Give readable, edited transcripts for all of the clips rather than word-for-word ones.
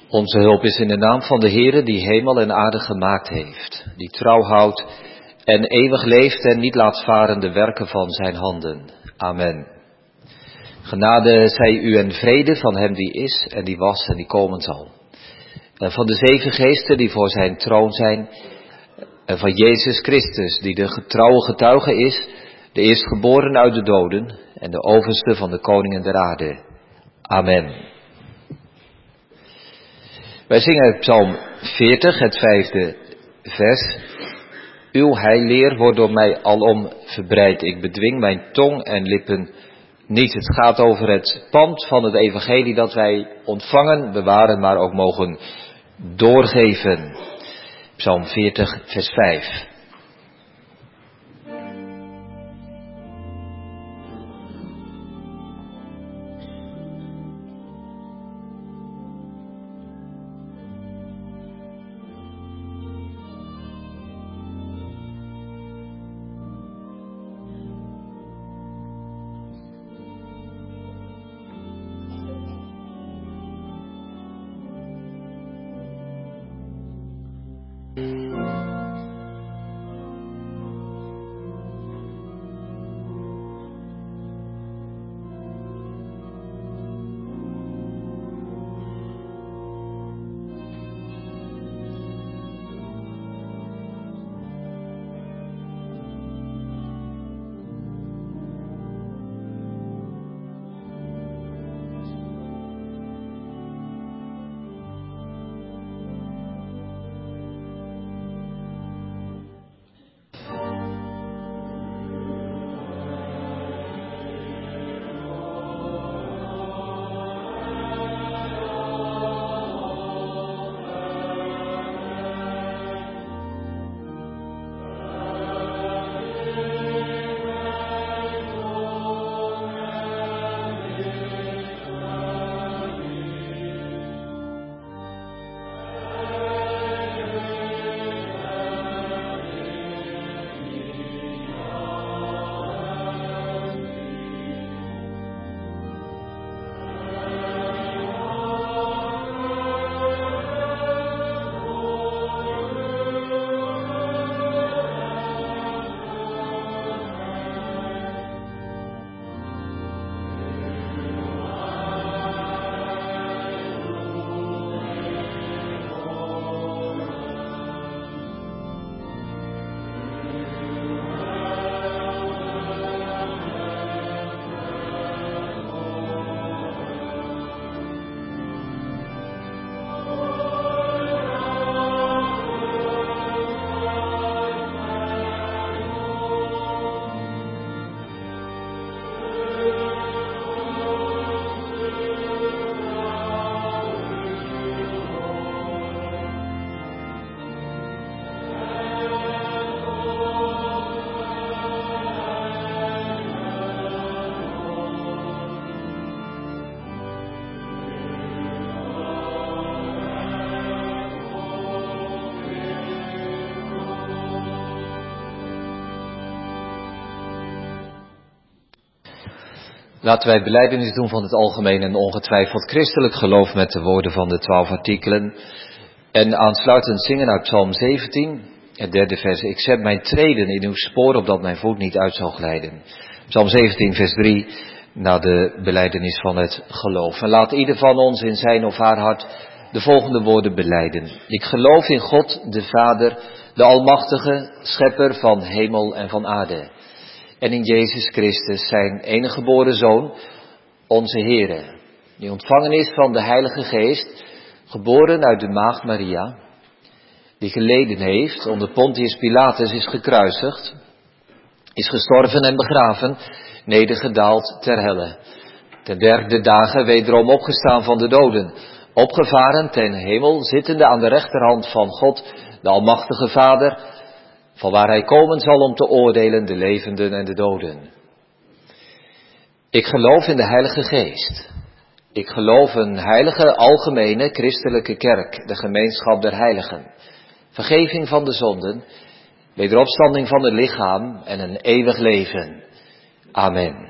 Onze hulp is in de naam van de Heere die hemel en aarde gemaakt heeft, die trouw houdt en eeuwig leeft en niet laat varen de werken van zijn handen. Amen. Genade zij u en vrede van hem die is en die was en die komen zal. En van de 7 geesten die voor zijn troon zijn. En van Jezus Christus die de getrouwe getuige is, de eerstgeboren uit de doden en de overste van de koningen der aarde. Amen. Wij zingen Psalm 40, het 5e vers. Uw heilleer wordt door mij alom verbreid. Ik bedwing mijn tong en lippen niet. Het gaat over het pand van het evangelie dat wij ontvangen, bewaren, maar ook mogen doorgeven. Psalm 40, vers 5. Laten wij belijdenis doen van het algemeen en ongetwijfeld christelijk geloof met de woorden van de 12 artikelen. En aansluitend zingen uit Psalm 17, het 3e vers. Ik zet mijn treden in uw spoor, opdat mijn voet niet uit zal glijden. Psalm 17, vers 3, na de belijdenis van het geloof. En laat ieder van ons in zijn of haar hart de volgende woorden belijden. Ik geloof in God, de Vader, de Almachtige, Schepper van hemel en van aarde. En in Jezus Christus, zijn enige geboren Zoon, onze Heere, die ontvangen is van de Heilige Geest, geboren uit de maagd Maria, die geleden heeft, onder Pontius Pilatus is gekruisigd, is gestorven en begraven, nedergedaald ter helle. Ten 3e dagen wederom opgestaan van de doden, opgevaren ten hemel, zittende aan de rechterhand van God, de Almachtige Vader, vanwaar hij komen zal om te oordelen de levenden en de doden. Ik geloof in de Heilige Geest. Ik geloof een heilige, algemene, christelijke kerk, de gemeenschap der heiligen. Vergeving van de zonden, wederopstanding van het lichaam en een eeuwig leven. Amen.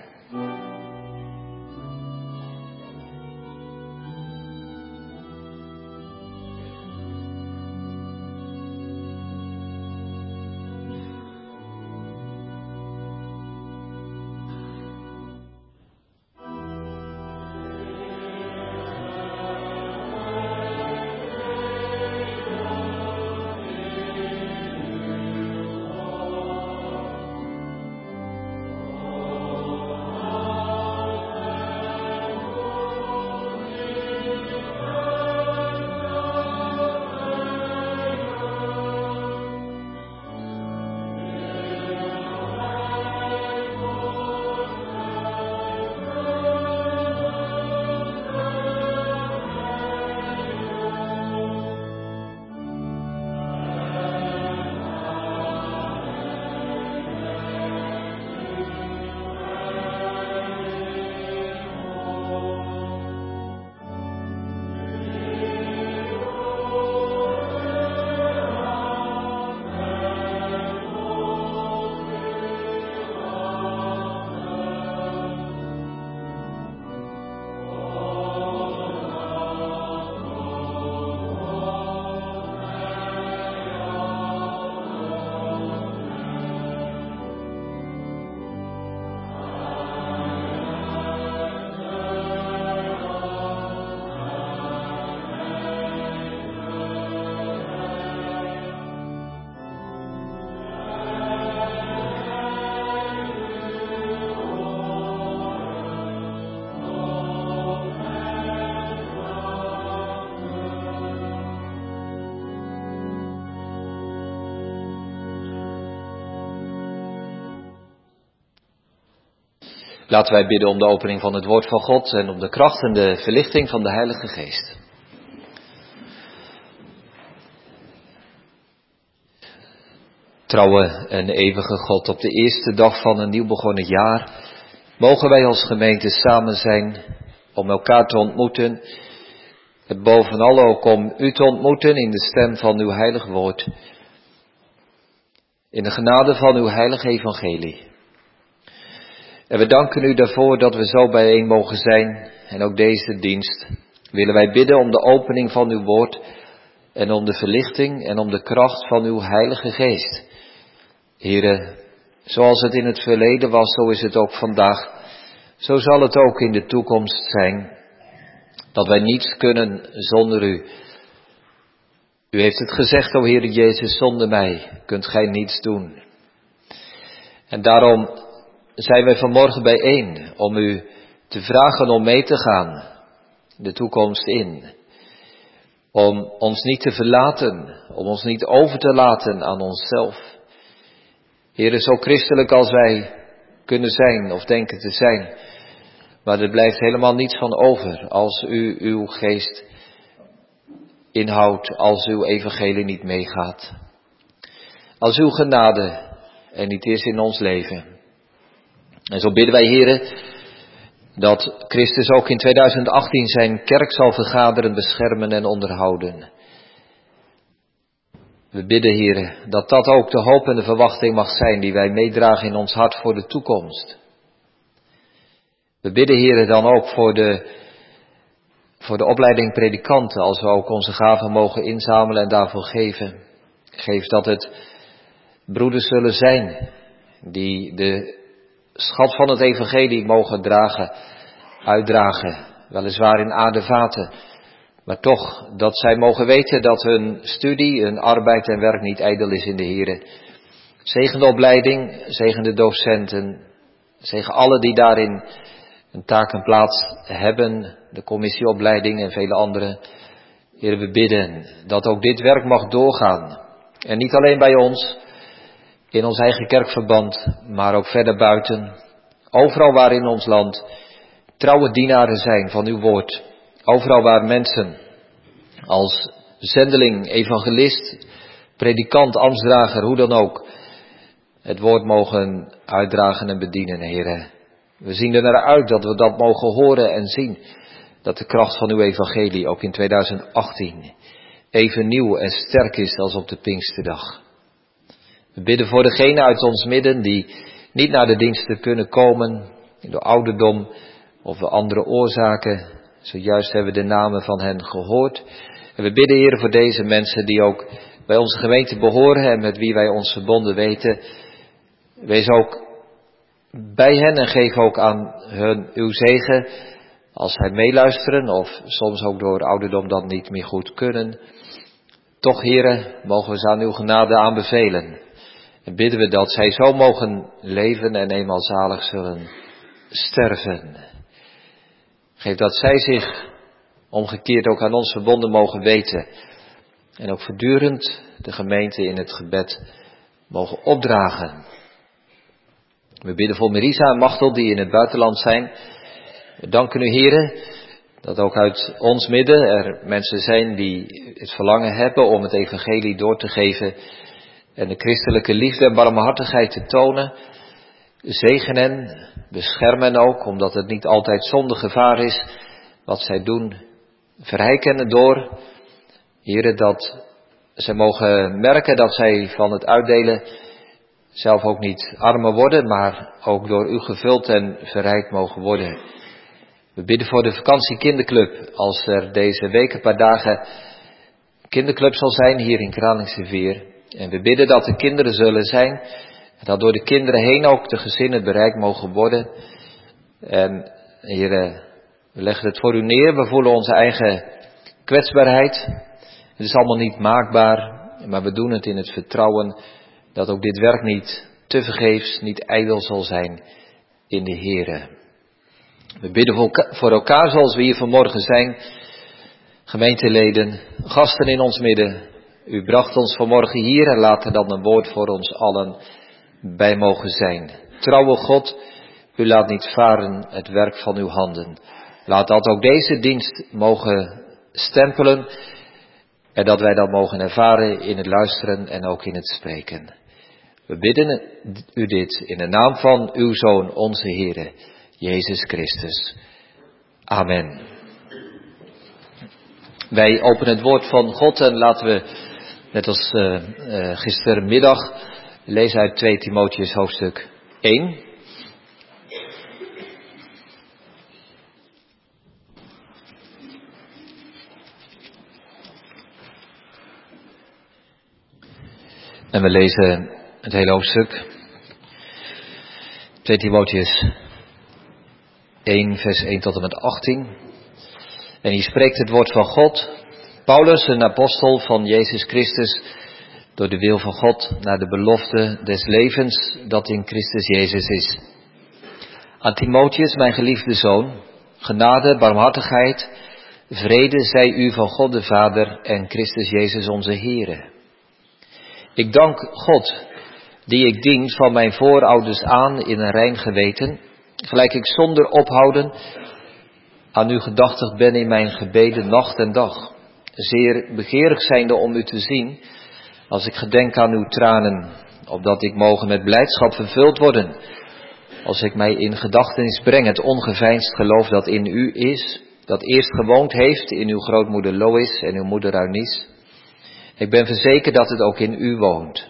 Laten wij bidden om de opening van het woord van God en om de kracht en de verlichting van de Heilige Geest. Trouwe en eeuwige God, op de eerste dag van een nieuw begonnen jaar mogen wij als gemeente samen zijn om elkaar te ontmoeten. En bovenal ook om u te ontmoeten in de stem van uw heilig woord. In de genade van uw heilige evangelie. En we danken u daarvoor dat we zo bijeen mogen zijn. En ook deze dienst willen wij bidden om de opening van uw woord. En om de verlichting en om de kracht van uw heilige geest. Here, zoals het in het verleden was, zo is het ook vandaag. Zo zal het ook in de toekomst zijn. Dat wij niets kunnen zonder u. U heeft het gezegd, o Heer Jezus, zonder mij kunt gij niets doen. En daarom zijn wij vanmorgen bijeen om u te vragen om mee te gaan de toekomst in. Om ons niet te verlaten, om ons niet over te laten aan onszelf. Heer, zo christelijk als wij kunnen zijn of denken te zijn, maar er blijft helemaal niets van over als u uw geest inhoudt, als uw evangelie niet meegaat. Als uw genade er niet is in ons leven. En zo bidden wij, Heere, dat Christus ook in 2018 zijn kerk zal vergaderen, beschermen en onderhouden. We bidden, Heere, dat dat ook de hoop en de verwachting mag zijn die wij meedragen in ons hart voor de toekomst. We bidden, Heere, dan ook voor de opleiding predikanten, als we ook onze gaven mogen inzamelen en daarvoor geven. Geef dat het broeders zullen zijn die de schat van het evangelie mogen uitdragen, weliswaar in aardevaten, maar toch dat zij mogen weten dat hun studie, hun arbeid en werk niet ijdel is in de Here. Zegen de opleiding, zegen de docenten, zegen alle die daarin een taak en plaats hebben, de commissieopleiding en vele anderen. Heer, we bidden dat ook dit werk mag doorgaan. En niet alleen bij ons, in ons eigen kerkverband, maar ook verder buiten. Overal waar in ons land trouwe dienaren zijn van uw woord. Overal waar mensen als zendeling, evangelist, predikant, ambtsdrager, hoe dan ook, het woord mogen uitdragen en bedienen, Heer. We zien er naar uit dat we dat mogen horen en zien. Dat de kracht van uw evangelie ook in 2018 even nieuw en sterk is als op de Pinksterdag. We bidden voor degenen uit ons midden die niet naar de diensten kunnen komen, door ouderdom of door andere oorzaken. Zojuist hebben we de namen van hen gehoord. En we bidden, Heer, voor deze mensen die ook bij onze gemeente behoren en met wie wij ons verbonden weten. Wees ook bij hen en geef ook aan hun uw zegen als zij meeluisteren of soms ook door ouderdom dat niet meer goed kunnen. Toch, Heere, mogen we ze aan uw genade aanbevelen. En bidden we dat zij zo mogen leven en eenmaal zalig zullen sterven. Geef dat zij zich omgekeerd ook aan ons verbonden mogen weten. En ook voortdurend de gemeente in het gebed mogen opdragen. We bidden voor Marisa en Machtel die in het buitenland zijn. We danken u, Heere, dat ook uit ons midden er mensen zijn die het verlangen hebben om het evangelie door te geven en de christelijke liefde en barmhartigheid te tonen. Zegen hen, bescherm hen ook, omdat het niet altijd zonder gevaar is wat zij doen. Verrijk hen door, Heere, dat zij mogen merken dat zij van het uitdelen zelf ook niet armer worden, maar ook door u gevuld en verrijkt mogen worden. We bidden voor de vakantiekinderclub, als er deze week een paar dagen kinderclub zal zijn hier in Kralingse Veer. En we bidden dat er kinderen zullen zijn, en dat door de kinderen heen ook de gezinnen bereikt mogen worden. En Heer, we leggen het voor u neer, we voelen onze eigen kwetsbaarheid. Het is allemaal niet maakbaar, maar we doen het in het vertrouwen dat ook dit werk niet tevergeefs, niet ijdel zal zijn in de Heere. We bidden voor elkaar zoals we hier vanmorgen zijn, gemeenteleden, gasten in ons midden. U bracht ons vanmorgen hier en laat er dan een woord voor ons allen bij mogen zijn. Trouwe God, U laat niet varen het werk van uw handen. Laat dat ook deze dienst mogen stempelen en dat wij dat mogen ervaren in het luisteren en ook in het spreken. We bidden u dit in de naam van uw Zoon, onze Heere, Jezus Christus. Amen. Wij openen het woord van God en laten we, net als gistermiddag, lezen uit 2 Timotheus hoofdstuk 1. En we lezen het hele hoofdstuk. 2 Timotheus 1 vers 1 tot en met 18. En hier spreekt het woord van God. Paulus, een apostel van Jezus Christus, door de wil van God, naar de belofte des levens dat in Christus Jezus is. Aan Timotheus, mijn geliefde zoon, genade, barmhartigheid, vrede zij u van God de Vader en Christus Jezus onze Heere. Ik dank God, die ik dien van mijn voorouders aan in een rein geweten, gelijk ik zonder ophouden aan u gedachtig ben in mijn gebeden nacht en dag, zeer begeerig zijnde om u te zien, als ik gedenk aan uw tranen, opdat ik mogen met blijdschap vervuld worden, als ik mij in gedachtenis breng het ongeveinsd geloof dat in u is, dat eerst gewoond heeft in uw grootmoeder Lois en uw moeder Eunice. Ik ben verzekerd dat het ook in u woont.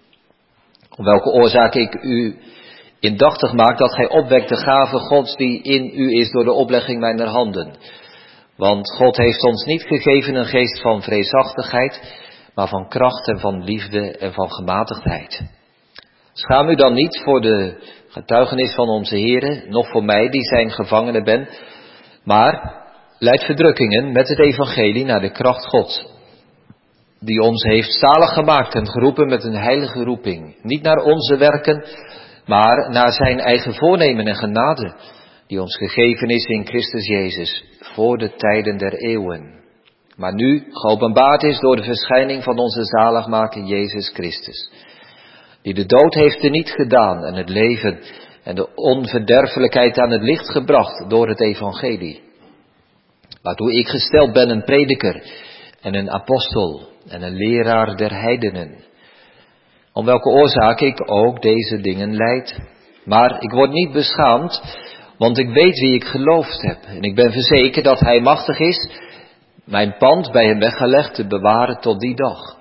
Om welke oorzaak ik u indachtig maak dat gij opwekt de gave Gods die in u is door de oplegging mijner handen. Want God heeft ons niet gegeven een geest van vreesachtigheid, maar van kracht en van liefde en van gematigdheid. Schaam u dan niet voor de getuigenis van onze Heere, noch voor mij die zijn gevangene ben, maar lijd verdrukkingen met het evangelie naar de kracht Gods, die ons heeft zalig gemaakt en geroepen met een heilige roeping, niet naar onze werken, maar naar zijn eigen voornemen en genade, die ons gegeven is in Christus Jezus, voor de tijden der eeuwen. Maar nu geopenbaard is door de verschijning van onze zaligmaker Jezus Christus, die de dood heeft teniet gedaan en het leven en de onverderfelijkheid aan het licht gebracht door het evangelie. Waartoe ik gesteld ben een prediker en een apostel en een leraar der heidenen. Om welke oorzaak ik ook deze dingen lijd. Maar ik word niet beschaamd, want ik weet wie ik geloofd heb. En ik ben verzekerd dat hij machtig is mijn pand bij hem weggelegd te bewaren tot die dag.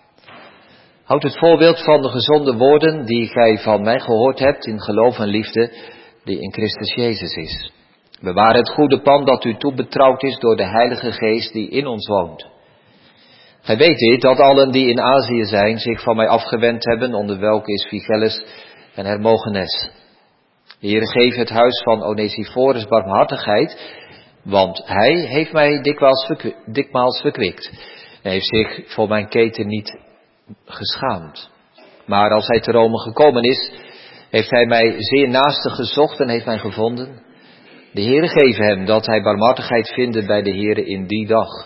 Houd het voorbeeld van de gezonde woorden die gij van mij gehoord hebt in geloof en liefde die in Christus Jezus is. Bewaar het goede pand dat u toebetrouwd is door de Heilige Geest die in ons woont. Gij weet dit, dat allen die in Azië zijn zich van mij afgewend hebben, onder welke is Phygellus en Hermogenes. De Heere geef het huis van Onesiphorus barmhartigheid, want hij heeft mij dikmaals verkwikt en heeft zich voor mijn keten niet geschaamd. Maar als hij te Rome gekomen is, heeft hij mij zeer naastig gezocht en heeft mij gevonden. De Heere geven hem dat hij barmhartigheid vinde bij de Heere in die dag.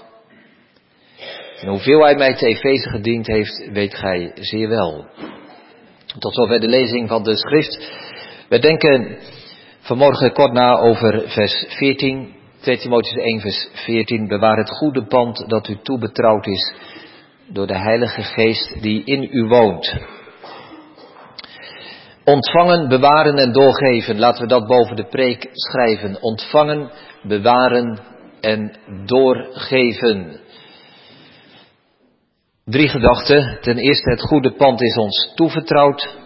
En hoeveel hij mij te Efeze gediend heeft, weet gij zeer wel. Tot zover de lezing van de schrift. We denken vanmorgen kort na over vers 14, 2 Timotheus 1 vers 14. Bewaar het goede pand dat u toebetrouwd is door de Heilige Geest die in u woont. Ontvangen, bewaren en doorgeven. Laten we dat boven de preek schrijven. Ontvangen, bewaren en doorgeven. 3 gedachten. Ten eerste, het goede pand is ons toevertrouwd.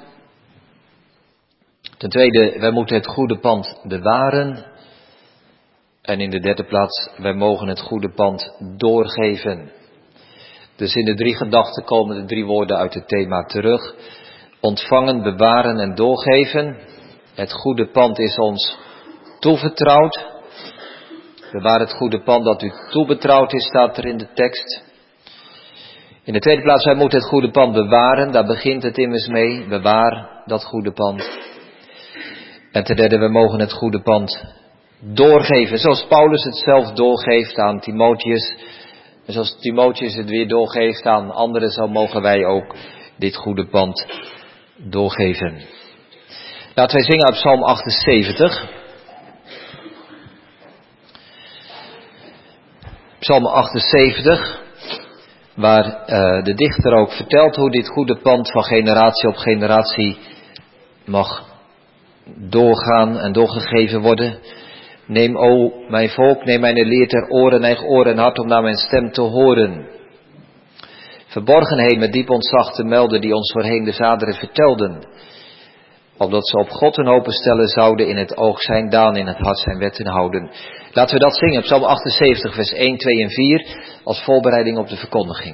Ten tweede, wij moeten het goede pand bewaren. En in de 3e plaats, wij mogen het goede pand doorgeven. Dus in de 3 gedachten komen de 3 woorden uit het thema terug. Ontvangen, bewaren en doorgeven. Het goede pand is ons toevertrouwd. Bewaar het goede pand dat u toebetrouwd is, staat er in de tekst. In de tweede plaats, wij moeten het goede pand bewaren. Daar begint het immers mee. Bewaar dat goede pand. En ten derde, we mogen het goede pand doorgeven. Zoals Paulus het zelf doorgeeft aan Timotheus. En zoals Timotheus het weer doorgeeft aan anderen, zo mogen wij ook dit goede pand doorgeven. Laten wij zingen uit Psalm 78. Psalm 78, waar de dichter ook vertelt hoe dit goede pand van generatie op generatie mag doorgaan en doorgegeven worden. Neem, o mijn volk, neem mijn leer ter oren, neig oren en hart om naar mijn stem te horen. Verborgenheden met diep ontzag te melden die ons voorheen de vaderen vertelden. Opdat ze op God hun open stellen zouden, in het oog zijn daan, in het hart zijn wetten houden. Laten we dat zingen, Psalm 78, vers 1, 2 en 4, als voorbereiding op de verkondiging.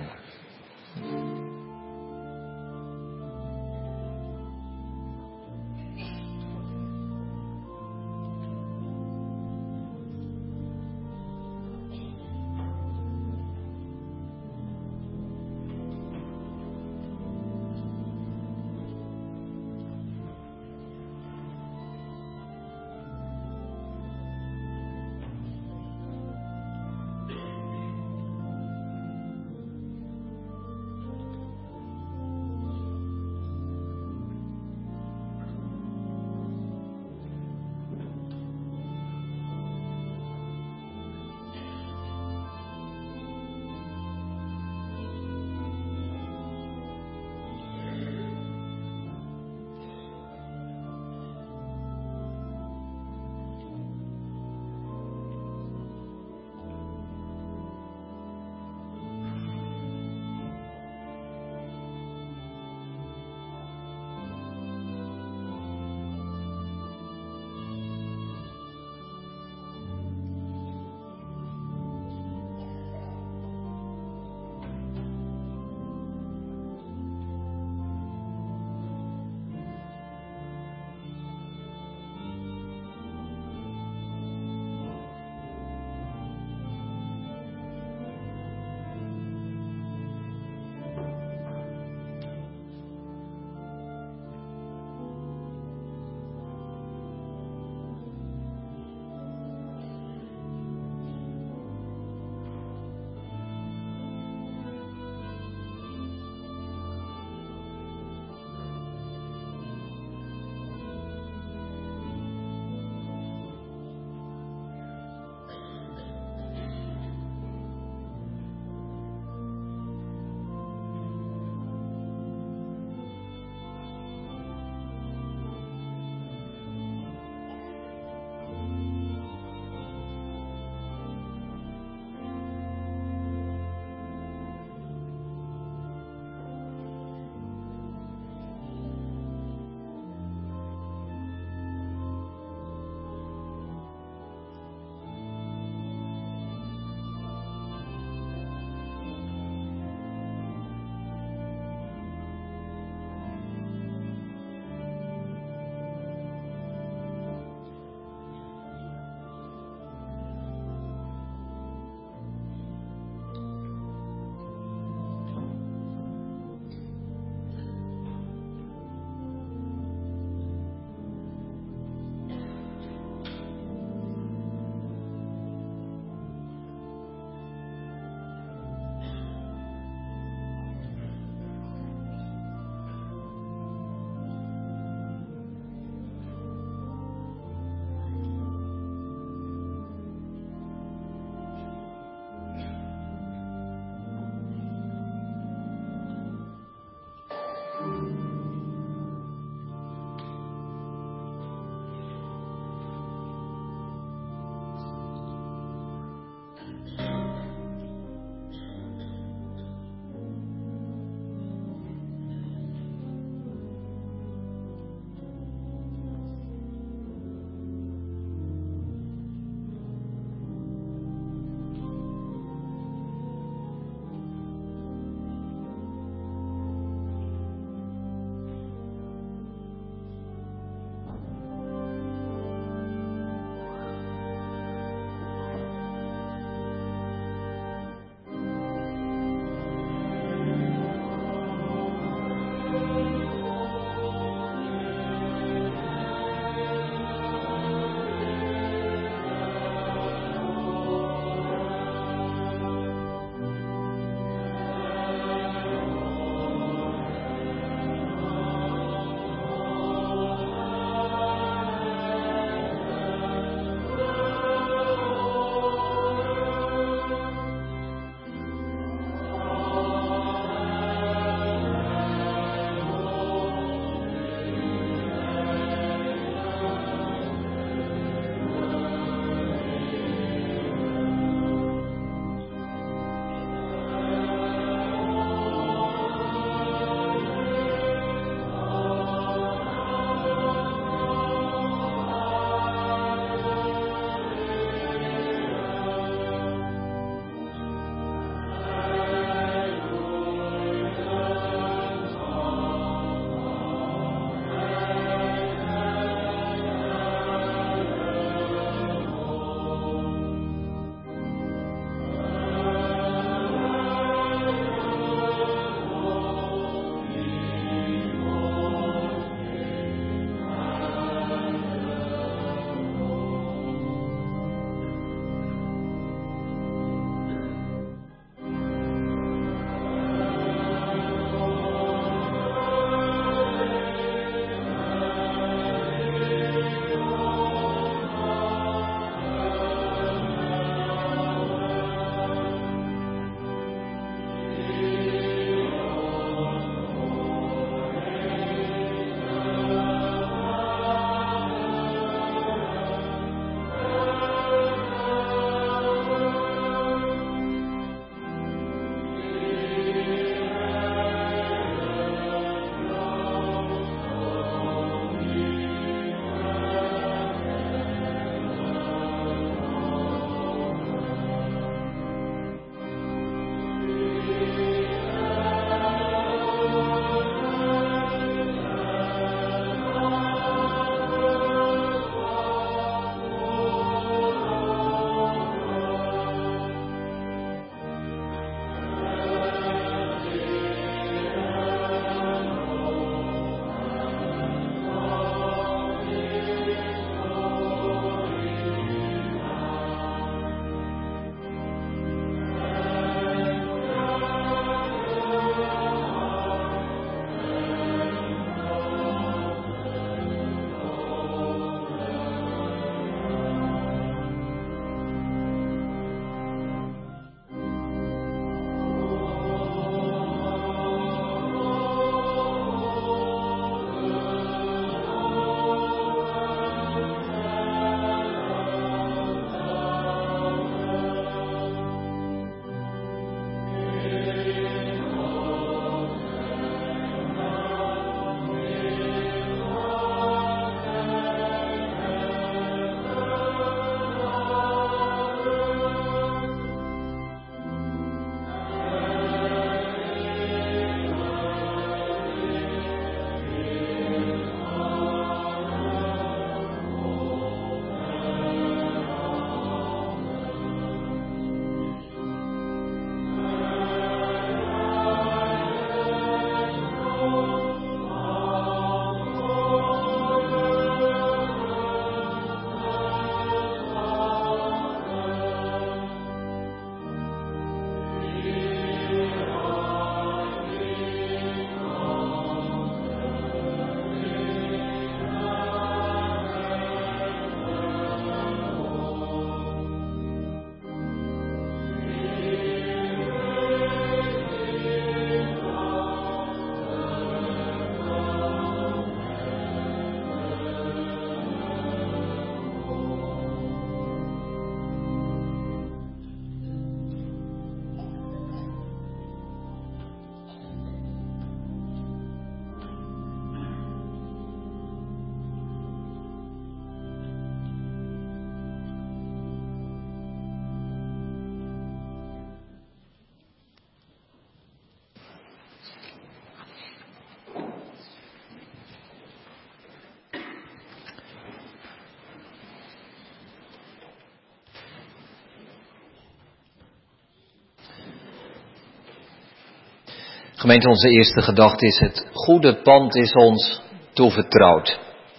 Gemeente, onze eerste gedachte is: het goede pand is ons toevertrouwd.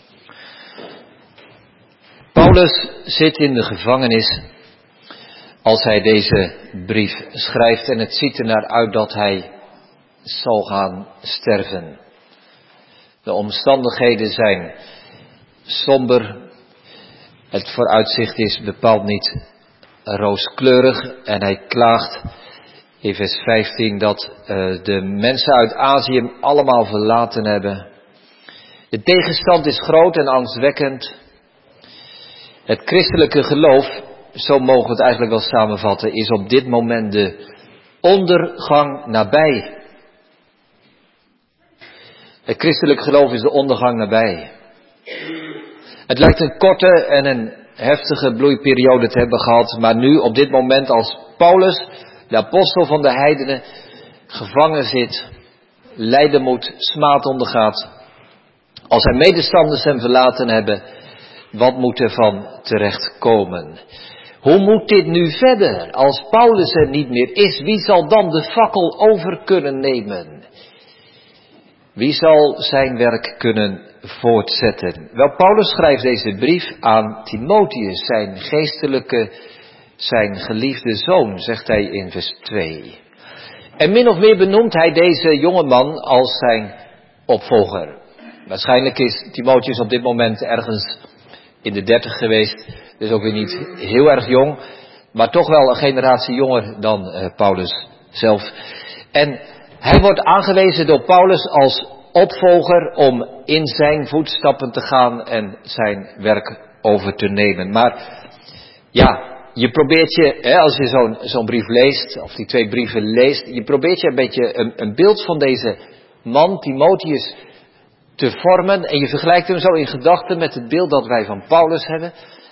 Paulus zit in de gevangenis als hij deze brief schrijft en het ziet er naar uit dat hij zal gaan sterven. De omstandigheden zijn somber. Het vooruitzicht is bepaald niet rooskleurig en hij klaagt in vers 15 dat de mensen uit Azië hem allemaal verlaten hebben. De tegenstand is groot en angstwekkend. Het christelijke geloof, zo mogen we het eigenlijk wel samenvatten, is op dit moment de ondergang nabij. Het christelijk geloof is de ondergang nabij. Het lijkt een korte en een heftige bloeiperiode te hebben gehad, maar nu op dit moment als Paulus, de apostel van de heidenen, gevangen zit, lijden moet, smaad ondergaat, als zijn medestanders hem verlaten hebben, wat moet er van terechtkomen? Hoe moet dit nu verder? Als Paulus er niet meer is, wie zal dan de fakkel over kunnen nemen? Wie zal zijn werk kunnen voortzetten? Wel, Paulus schrijft deze brief aan Timotheus, zijn geestelijke, zijn geliefde zoon, zegt hij in vers 2. En min of meer benoemt hij deze jonge man als zijn opvolger. Waarschijnlijk is Timotheus op dit moment ergens in de 30 geweest, dus ook weer niet heel erg jong, maar toch wel een generatie jonger dan Paulus zelf. En hij wordt aangewezen door Paulus als opvolger om in zijn voetstappen te gaan en zijn werk over te nemen. Maar ja, je probeert je, als je zo'n brief leest, of die 2 brieven leest, je probeert je een beetje een beeld van deze man, Timotheus, te vormen. En je vergelijkt hem zo in gedachten met het beeld dat wij van Paulus hebben.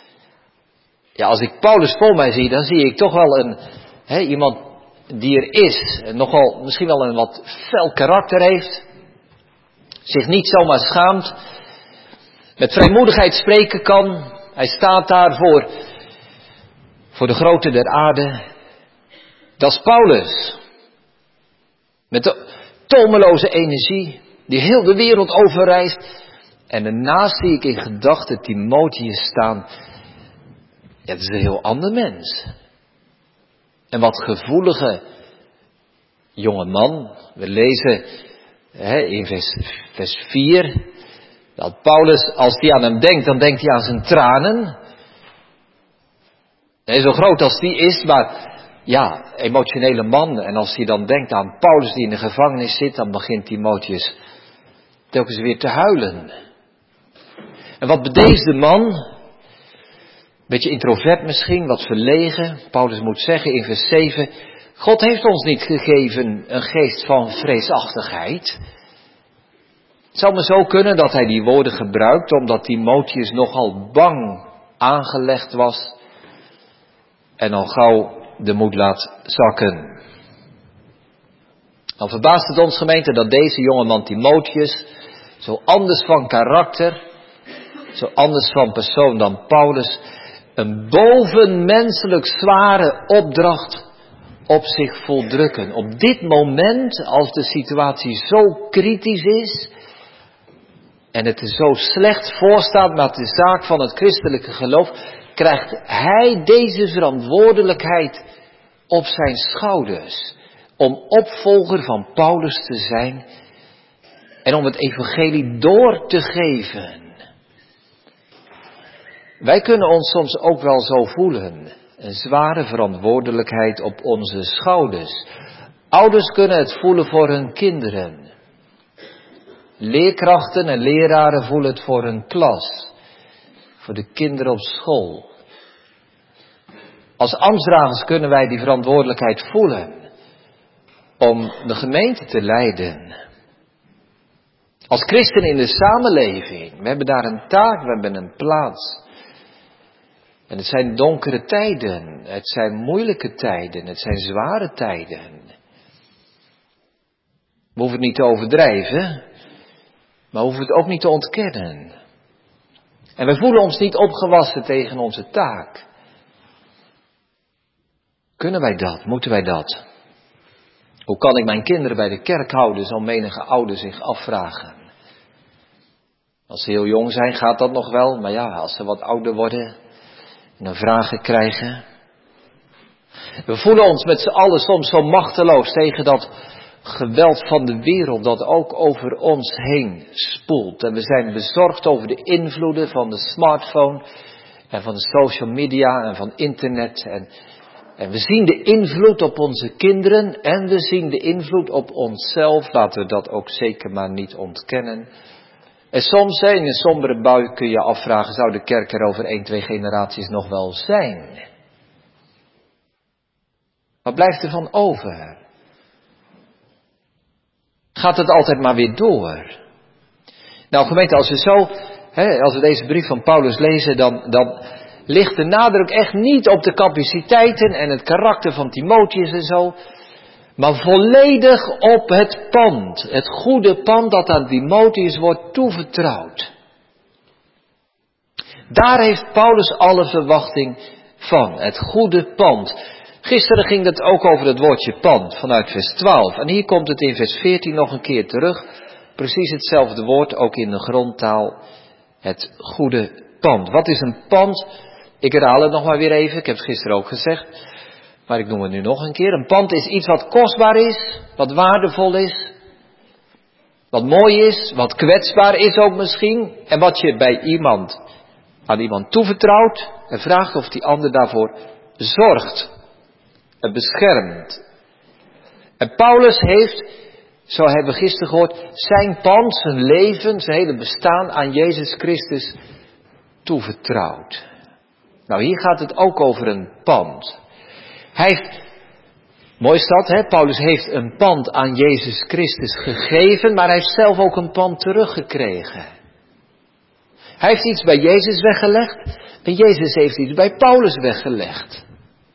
Ja, als ik Paulus voor mij zie, dan zie ik toch wel iemand die er is. En nogal, misschien wel een wat fel karakter heeft. Zich niet zomaar schaamt. Met vrijmoedigheid spreken kan. Hij staat daar voor de grootte der aarde. Dat is Paulus. Met de tomeloze energie. Die heel de wereld overreist. En daarnaast zie ik in gedachten Timotheus staan. Ja, het is een heel ander mens. Een wat gevoelige jonge man. We lezen in vers 4. Dat Paulus, als hij aan hem denkt, dan denkt hij aan zijn tranen. Zo groot als die is, maar ja, emotionele man. En als hij dan denkt aan Paulus die in de gevangenis zit, dan begint Timotheus telkens weer te huilen. En wat bedeesde man, beetje introvert misschien, wat verlegen. Paulus moet zeggen in vers 7, God heeft ons niet gegeven een geest van vreesachtigheid. Het zou maar zo kunnen dat hij die woorden gebruikt, omdat Timotheus nogal bang aangelegd was en al gauw de moed laat zakken. Dan verbaast het ons, gemeente, dat deze jongeman Timotheus, zo anders van karakter, zo anders van persoon dan Paulus, een bovenmenselijk zware opdracht op zich voldrukken. Op dit moment, als de situatie zo kritisch is en het er zo slecht voorstaat met de zaak van het christelijke geloof, krijgt hij deze verantwoordelijkheid op zijn schouders om opvolger van Paulus te zijn en om het evangelie door te geven. Wij kunnen ons soms ook wel zo voelen. Een zware verantwoordelijkheid op onze schouders. Ouders kunnen het voelen voor hun kinderen. Leerkrachten en leraren voelen het voor hun klas. Voor de kinderen op school. Als ambtsdragers kunnen wij die verantwoordelijkheid voelen. Om de gemeente te leiden. Als christen in de samenleving. We hebben daar een taak, we hebben een plaats. En het zijn donkere tijden, het zijn moeilijke tijden, het zijn zware tijden. We hoeven het niet te overdrijven, maar we hoeven het ook niet te ontkennen. En we voelen ons niet opgewassen tegen onze taak. Kunnen wij dat? Moeten wij dat? Hoe kan ik mijn kinderen bij de kerk houden, zal menige ouder zich afvragen. Als ze heel jong zijn gaat dat nog wel, maar ja, als ze wat ouder worden en dan vragen krijgen. We voelen ons met z'n allen soms zo machteloos tegen dat geweld van de wereld dat ook over ons heen spoelt. En we zijn bezorgd over de invloeden van de smartphone en van de social media en van internet. En we zien de invloed op onze kinderen en we zien de invloed op onszelf. Laten we dat ook zeker maar niet ontkennen. En soms in een sombere bui kun je afvragen, zou de kerk er over 1, 2 generaties nog wel zijn? Wat blijft er van over? Gaat het altijd maar weer door? Nou gemeente, als we deze brief van Paulus lezen, dan ligt de nadruk echt niet op de capaciteiten en het karakter van Timotheus en zo, maar volledig op het pand, het goede pand dat aan Timotheus wordt toevertrouwd. Daar heeft Paulus alle verwachting van, het goede pand. Gisteren ging het ook over het woordje pand vanuit vers 12 en hier komt het in vers 14 nog een keer terug. Precies hetzelfde woord, ook in de grondtaal, het goede pand. Wat is een pand? Ik herhaal het nog maar weer even, ik heb het gisteren ook gezegd. Maar ik noem het nu nog een keer. Een pand is iets wat kostbaar is, wat waardevol is, wat mooi is, wat kwetsbaar is ook misschien. En wat je bij aan iemand toevertrouwt en vraagt of die ander daarvoor zorgt en beschermt. En Paulus heeft, zo hebben we gisteren gehoord, zijn pand, zijn leven, zijn hele bestaan aan Jezus Christus toevertrouwd. Nou, hier gaat het ook over een pand. Hij heeft, mooi is dat, hè? Paulus heeft een pand aan Jezus Christus gegeven, maar hij heeft zelf ook een pand teruggekregen. Hij heeft iets bij Jezus weggelegd en Jezus heeft iets bij Paulus weggelegd.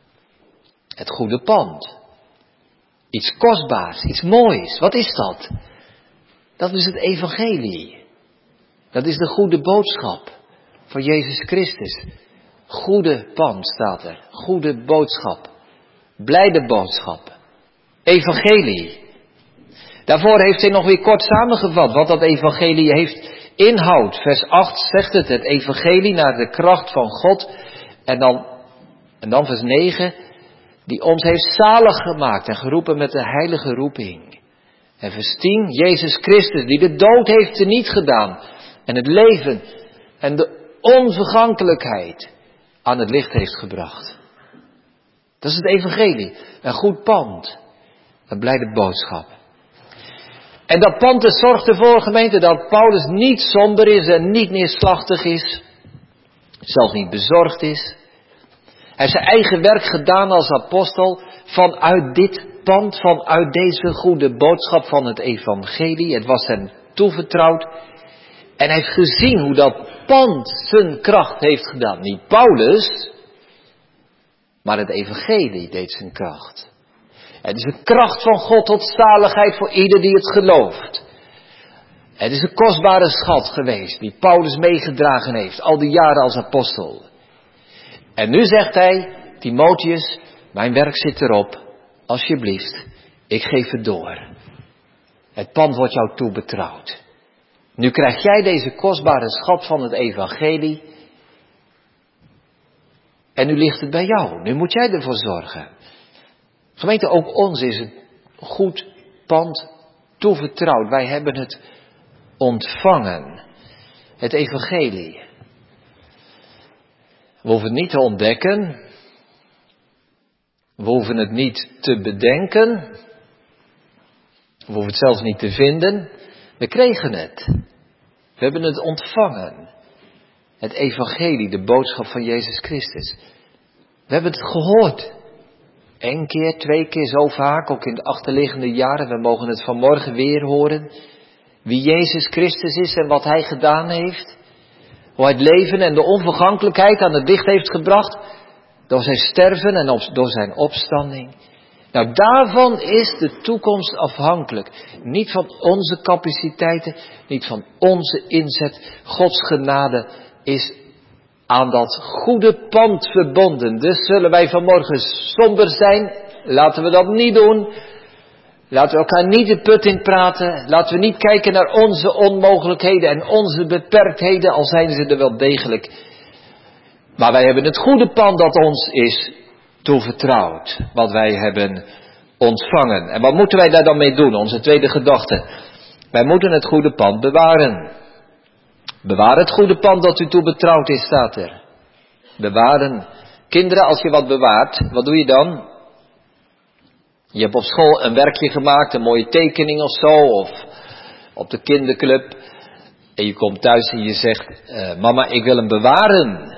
Het goede pand. Iets kostbaars, iets moois. Wat is dat? Dat is het evangelie. Dat is de goede boodschap van Jezus Christus. Goede pand staat er. Goede boodschap. Blijde boodschap. Evangelie. Daarvoor heeft hij nog weer kort samengevat wat dat evangelie heeft inhoud. Vers 8 zegt het evangelie naar de kracht van God. En dan vers 9, die ons heeft zalig gemaakt en geroepen met de heilige roeping. En vers 10, Jezus Christus die de dood heeft teniet gedaan en het leven en de onvergankelijkheid aan het licht heeft gebracht. Dat is het evangelie, een goed pand, een blijde boodschap. En dat pand zorgt ervoor, gemeente, dat Paulus niet somber is en niet neerslachtig is, zelfs niet bezorgd is. Hij heeft zijn eigen werk gedaan als apostel vanuit dit pand, vanuit deze goede boodschap van het evangelie. Het was hem toevertrouwd en hij heeft gezien hoe dat pand zijn kracht heeft gedaan. Niet Paulus, maar het evangelie deed zijn kracht. Het is een kracht van God tot zaligheid voor ieder die het gelooft. Het is een kostbare schat geweest die Paulus meegedragen heeft al die jaren als apostel. En nu zegt hij, Timotheus, mijn werk zit erop, alsjeblieft, ik geef het door. Het pand wordt jou toebetrouwd. Nu krijg jij deze kostbare schat van het evangelie. En nu ligt het bij jou, nu moet jij ervoor zorgen. Gemeente, ook ons is het goed pand toevertrouwd. Wij hebben het ontvangen. Het evangelie. We hoeven het niet te ontdekken. We hoeven het niet te bedenken. We hoeven het zelfs niet te vinden. We kregen het. We hebben het ontvangen. Het evangelie, de boodschap van Jezus Christus. We hebben het gehoord. 1 keer, 2 keer, zo vaak, ook in de achterliggende jaren. We mogen het vanmorgen weer horen. Wie Jezus Christus is en wat Hij gedaan heeft. Hoe Hij het leven en de onvergankelijkheid aan het licht heeft gebracht. Door zijn sterven en door zijn opstanding. Nou, daarvan is de toekomst afhankelijk. Niet van onze capaciteiten, niet van onze inzet. Gods genade is aan dat goede pand verbonden. Dus zullen wij vanmorgen somber zijn. Laten we dat niet doen. Laten we elkaar niet de put in praten. Laten we niet kijken naar onze onmogelijkheden en onze beperktheden, al zijn ze er wel degelijk. Maar wij hebben het goede pand dat ons is toevertrouwd. Wat wij hebben ontvangen. En wat moeten wij daar dan mee doen? Onze tweede gedachte. Wij moeten het goede pand bewaren. Bewaar het goede pand dat u toebetrouwd is, staat er. Bewaren. Kinderen, als je wat bewaart, wat doe je dan? Je hebt op school een werkje gemaakt, een mooie tekening of zo, of op de kinderclub. En je komt thuis en je zegt, mama, ik wil hem bewaren.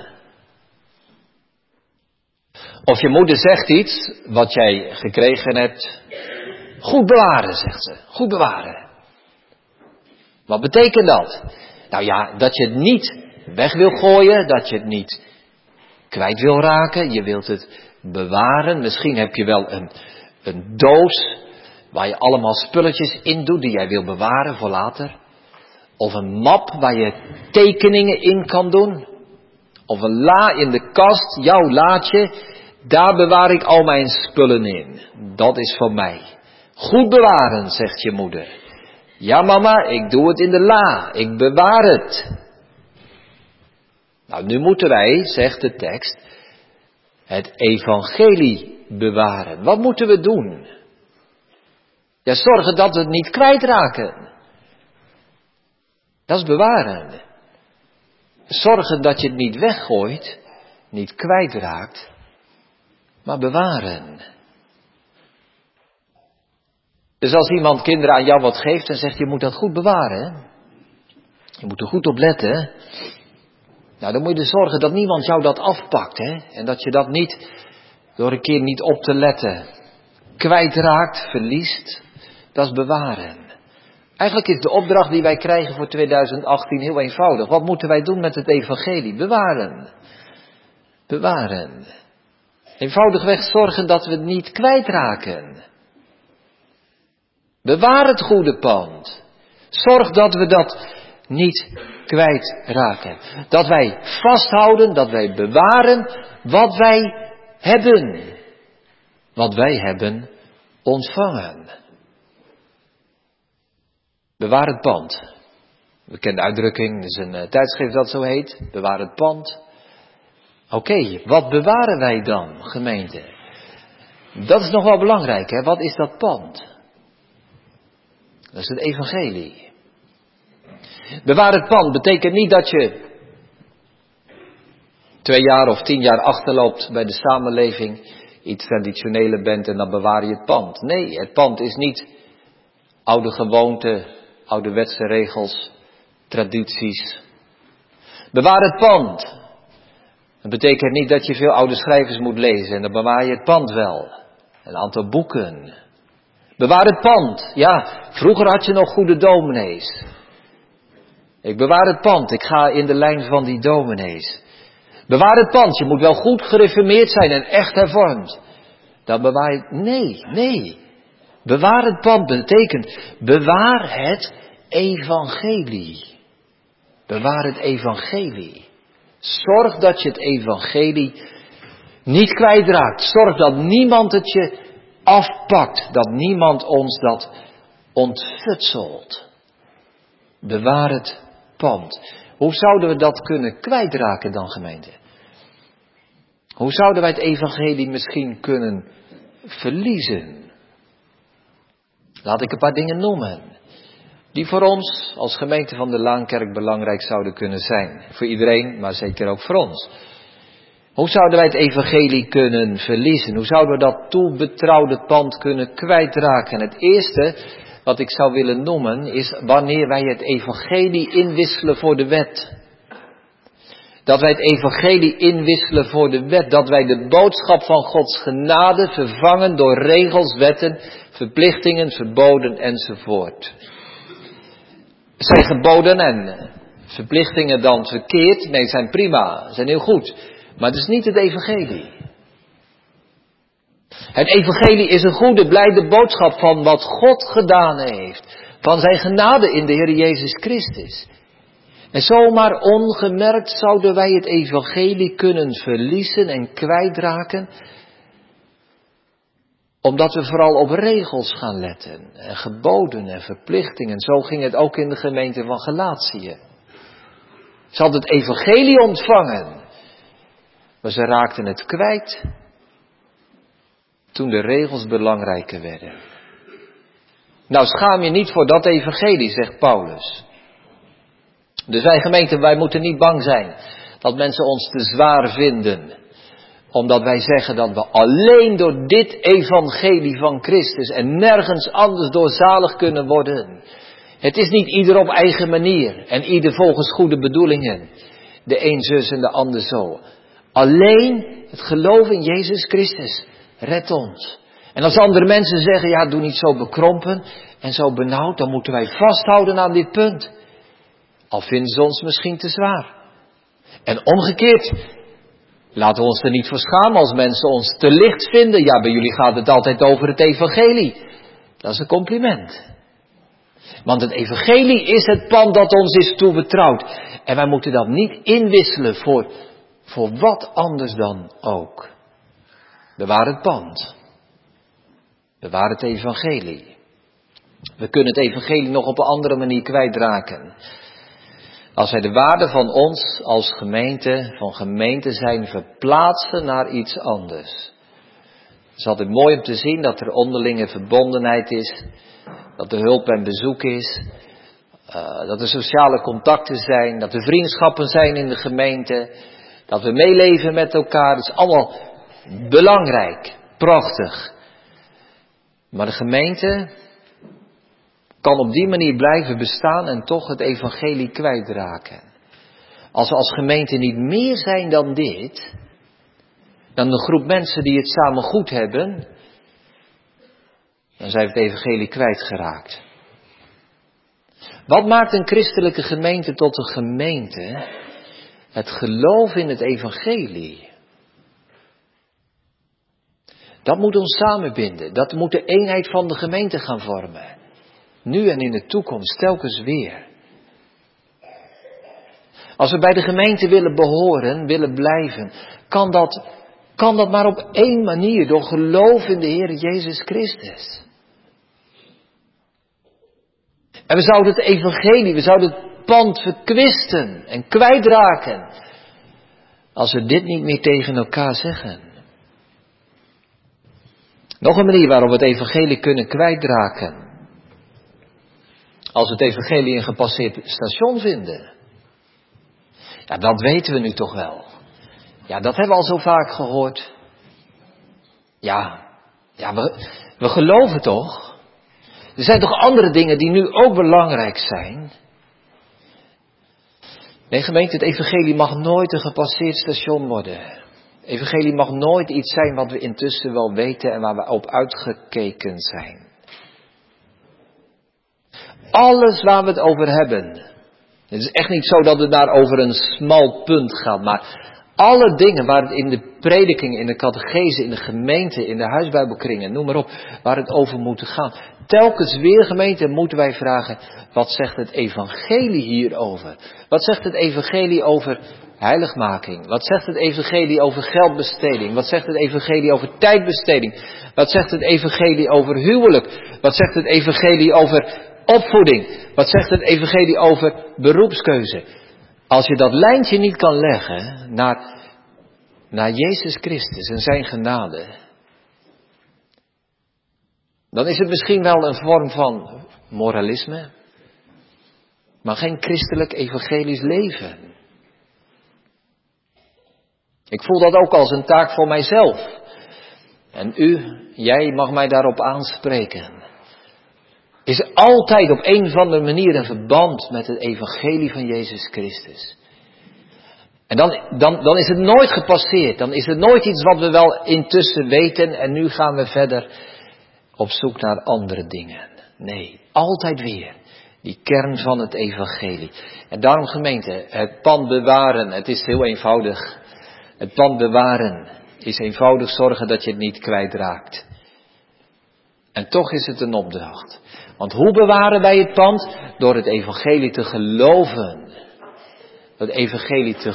Of je moeder zegt iets wat jij gekregen hebt. Goed bewaren, zegt ze. Goed bewaren. Wat betekent dat? Nou ja, dat je het niet weg wil gooien, dat je het niet kwijt wil raken. Je wilt het bewaren. Misschien heb je wel een doos waar je allemaal spulletjes in doet die jij wil bewaren voor later. Of een map waar je tekeningen in kan doen. Of een la in de kast, jouw laadje. Daar bewaar ik al mijn spullen in. Dat is van mij. Goed bewaren, zegt je moeder. Ja mama, ik doe het in de la. Ik bewaar het. Nou, nu moeten wij, zegt de tekst, het evangelie bewaren. Wat moeten we doen? Ja, zorgen dat we het niet kwijtraken. Dat is bewaren. Zorgen dat je het niet weggooit, niet kwijtraakt, maar bewaren. Dus als iemand kinderen aan jou wat geeft en zegt, je moet dat goed bewaren. Hè? Je moet er goed op letten. Nou, dan moet je er zorgen dat niemand jou dat afpakt. Hè? En dat je dat niet, door een keer niet op te letten, kwijtraakt, verliest. Dat is bewaren. Eigenlijk is de opdracht die wij krijgen voor 2018 heel eenvoudig. Wat moeten wij doen met het evangelie? Bewaren. Bewaren. Eenvoudigweg zorgen dat we het niet kwijtraken. Bewaar het goede pand. Zorg dat we dat niet kwijtraken. Dat wij vasthouden, dat wij bewaren wat wij hebben. Wat wij hebben ontvangen. Bewaar het pand. Bekende uitdrukking, er is een tijdschrift dat zo heet. Bewaar het pand. Oké, wat bewaren wij dan, gemeente? Dat is nog wel belangrijk, hè? Wat is dat pand? Dat is het evangelie. Bewaar het pand betekent niet dat je 2 jaar of 10 jaar achterloopt bij de samenleving, iets traditioneler bent en dan bewaar je het pand. Nee, het pand is niet oude gewoonten, ouderwetse regels, tradities. Bewaar het pand. Dat betekent niet dat je veel oude schrijvers moet lezen en dan bewaar je het pand wel. Een aantal boeken. Bewaar het pand. Ja, vroeger had je nog goede dominees. Ik bewaar het pand. Ik ga in de lijn van die dominees. Bewaar het pand. Je moet wel goed gereformeerd zijn en echt hervormd. Dan bewaar je... Nee. Bewaar het pand betekent bewaar het evangelie. Bewaar het evangelie. Zorg dat je het evangelie niet kwijtraakt. Zorg dat niemand het je afpakt. Dat niemand ons dat ontfutselt. Bewaar het pand. Hoe zouden we dat kunnen kwijtraken dan, gemeente? Hoe zouden wij het evangelie misschien kunnen verliezen? Laat ik een paar dingen noemen. Die voor ons als gemeente van de Laankerk belangrijk zouden kunnen zijn. Voor iedereen, maar zeker ook voor ons. Hoe zouden wij het evangelie kunnen verliezen? Hoe zouden we dat toebetrouwde pand kunnen kwijtraken? Het eerste wat ik zou willen noemen is wanneer wij het evangelie inwisselen voor de wet. Dat wij het evangelie inwisselen voor de wet. Dat wij de boodschap van Gods genade vervangen door regels, wetten, verplichtingen, verboden enzovoort. Zijn geboden en verplichtingen dan verkeerd? Nee, zijn prima, zijn heel goed. Maar het is niet het evangelie. Het evangelie is een goede, blijde boodschap van wat God gedaan heeft. Van zijn genade in de Heer Jezus Christus. En zomaar ongemerkt zouden wij het evangelie kunnen verliezen en kwijtraken. Omdat we vooral op regels gaan letten. En geboden en verplichtingen. Zo ging het ook in de gemeente van Galatië. Ze hadden het evangelie ontvangen. Maar ze raakten het kwijt. Toen de regels belangrijker werden. Nou, schaam je niet voor dat evangelie, zegt Paulus. Dus wij gemeente, wij moeten niet bang zijn dat mensen ons te zwaar vinden. Omdat wij zeggen dat we alleen door dit evangelie van Christus en nergens anders door zalig kunnen worden. Het is niet ieder op eigen manier en ieder volgens goede bedoelingen. De een zus en de ander zo. Alleen het geloof in Jezus Christus redt ons. En als andere mensen zeggen, ja, doe niet zo bekrompen en zo benauwd, dan moeten wij vasthouden aan dit punt. Al vinden ze ons misschien te zwaar. En omgekeerd, laten we ons er niet voor schamen als mensen ons te licht vinden. Ja, bij jullie gaat het altijd over het evangelie. Dat is een compliment. Want het evangelie is het pand dat ons is toevertrouwd. En wij moeten dat niet inwisselen voor wat anders dan ook. Bewaar het pand. Bewaar het evangelie. We kunnen het evangelie nog op een andere manier kwijtraken. Als wij de waarde van ons als gemeente, van gemeente zijn, verplaatsen naar iets anders. Het is altijd mooi om te zien dat er onderlinge verbondenheid is. Dat er hulp en bezoek is. Dat er sociale contacten zijn. Dat er vriendschappen zijn in de gemeente. Dat we meeleven met elkaar. Dat is allemaal belangrijk. Prachtig. Maar de gemeente kan op die manier blijven bestaan en toch het evangelie kwijtraken. Als we als gemeente niet meer zijn dan dit, dan de groep mensen die het samen goed hebben, dan zijn we het evangelie kwijtgeraakt. Wat maakt een christelijke gemeente tot een gemeente? Het geloof in het evangelie. Dat moet ons samenbinden. Dat moet de eenheid van de gemeente gaan vormen. Nu en in de toekomst, telkens weer. Als we bij de gemeente willen behoren, willen blijven, kan dat maar op één manier, door geloof in de Heer Jezus Christus. En we zouden het evangelie, we zouden het pand verkwisten en kwijtraken, als we dit niet meer tegen elkaar zeggen. Nog een manier waarop we het evangelie kunnen kwijtraken. Als we het evangelie een gepasseerd station vinden. Ja, dat weten we nu toch wel. Ja, dat hebben we al zo vaak gehoord. Ja, we geloven toch? Er zijn toch andere dingen die nu ook belangrijk zijn? Nee, gemeente, het evangelie mag nooit een gepasseerd station worden. Het evangelie mag nooit iets zijn wat we intussen wel weten en waar we op uitgekeken zijn. Alles waar we het over hebben. Het is echt niet zo dat het daar over een smal punt gaat. Maar alle dingen waar het in de prediking, in de catechese, in de gemeente, in de huisbijbelkringen, noem maar op, waar het over moet gaan. Telkens weer, gemeente, moeten wij vragen, wat zegt het evangelie hierover? Wat zegt het evangelie over heiligmaking? Wat zegt het evangelie over geldbesteding? Wat zegt het evangelie over tijdbesteding? Wat zegt het evangelie over huwelijk? Wat zegt het evangelie over opvoeding? Wat zegt het evangelie over beroepskeuze? Als je dat lijntje niet kan leggen naar Jezus Christus en zijn genade, dan is het misschien wel een vorm van moralisme, maar geen christelijk evangelisch leven. Ik voel dat ook als een taak voor mijzelf. En jij mag mij daarop aanspreken. Is er altijd op een of andere manier een verband met het evangelie van Jezus Christus. En dan is het nooit gepasseerd. Dan is het nooit iets wat we wel intussen weten en nu gaan we verder op zoek naar andere dingen. Nee, altijd weer die kern van het evangelie. En daarom gemeente, het pand bewaren, het is heel eenvoudig. Het pand bewaren is eenvoudig zorgen dat je het niet kwijtraakt. En toch is het een opdracht. Want hoe bewaren wij het pand? Door het evangelie te geloven. Het evangelie te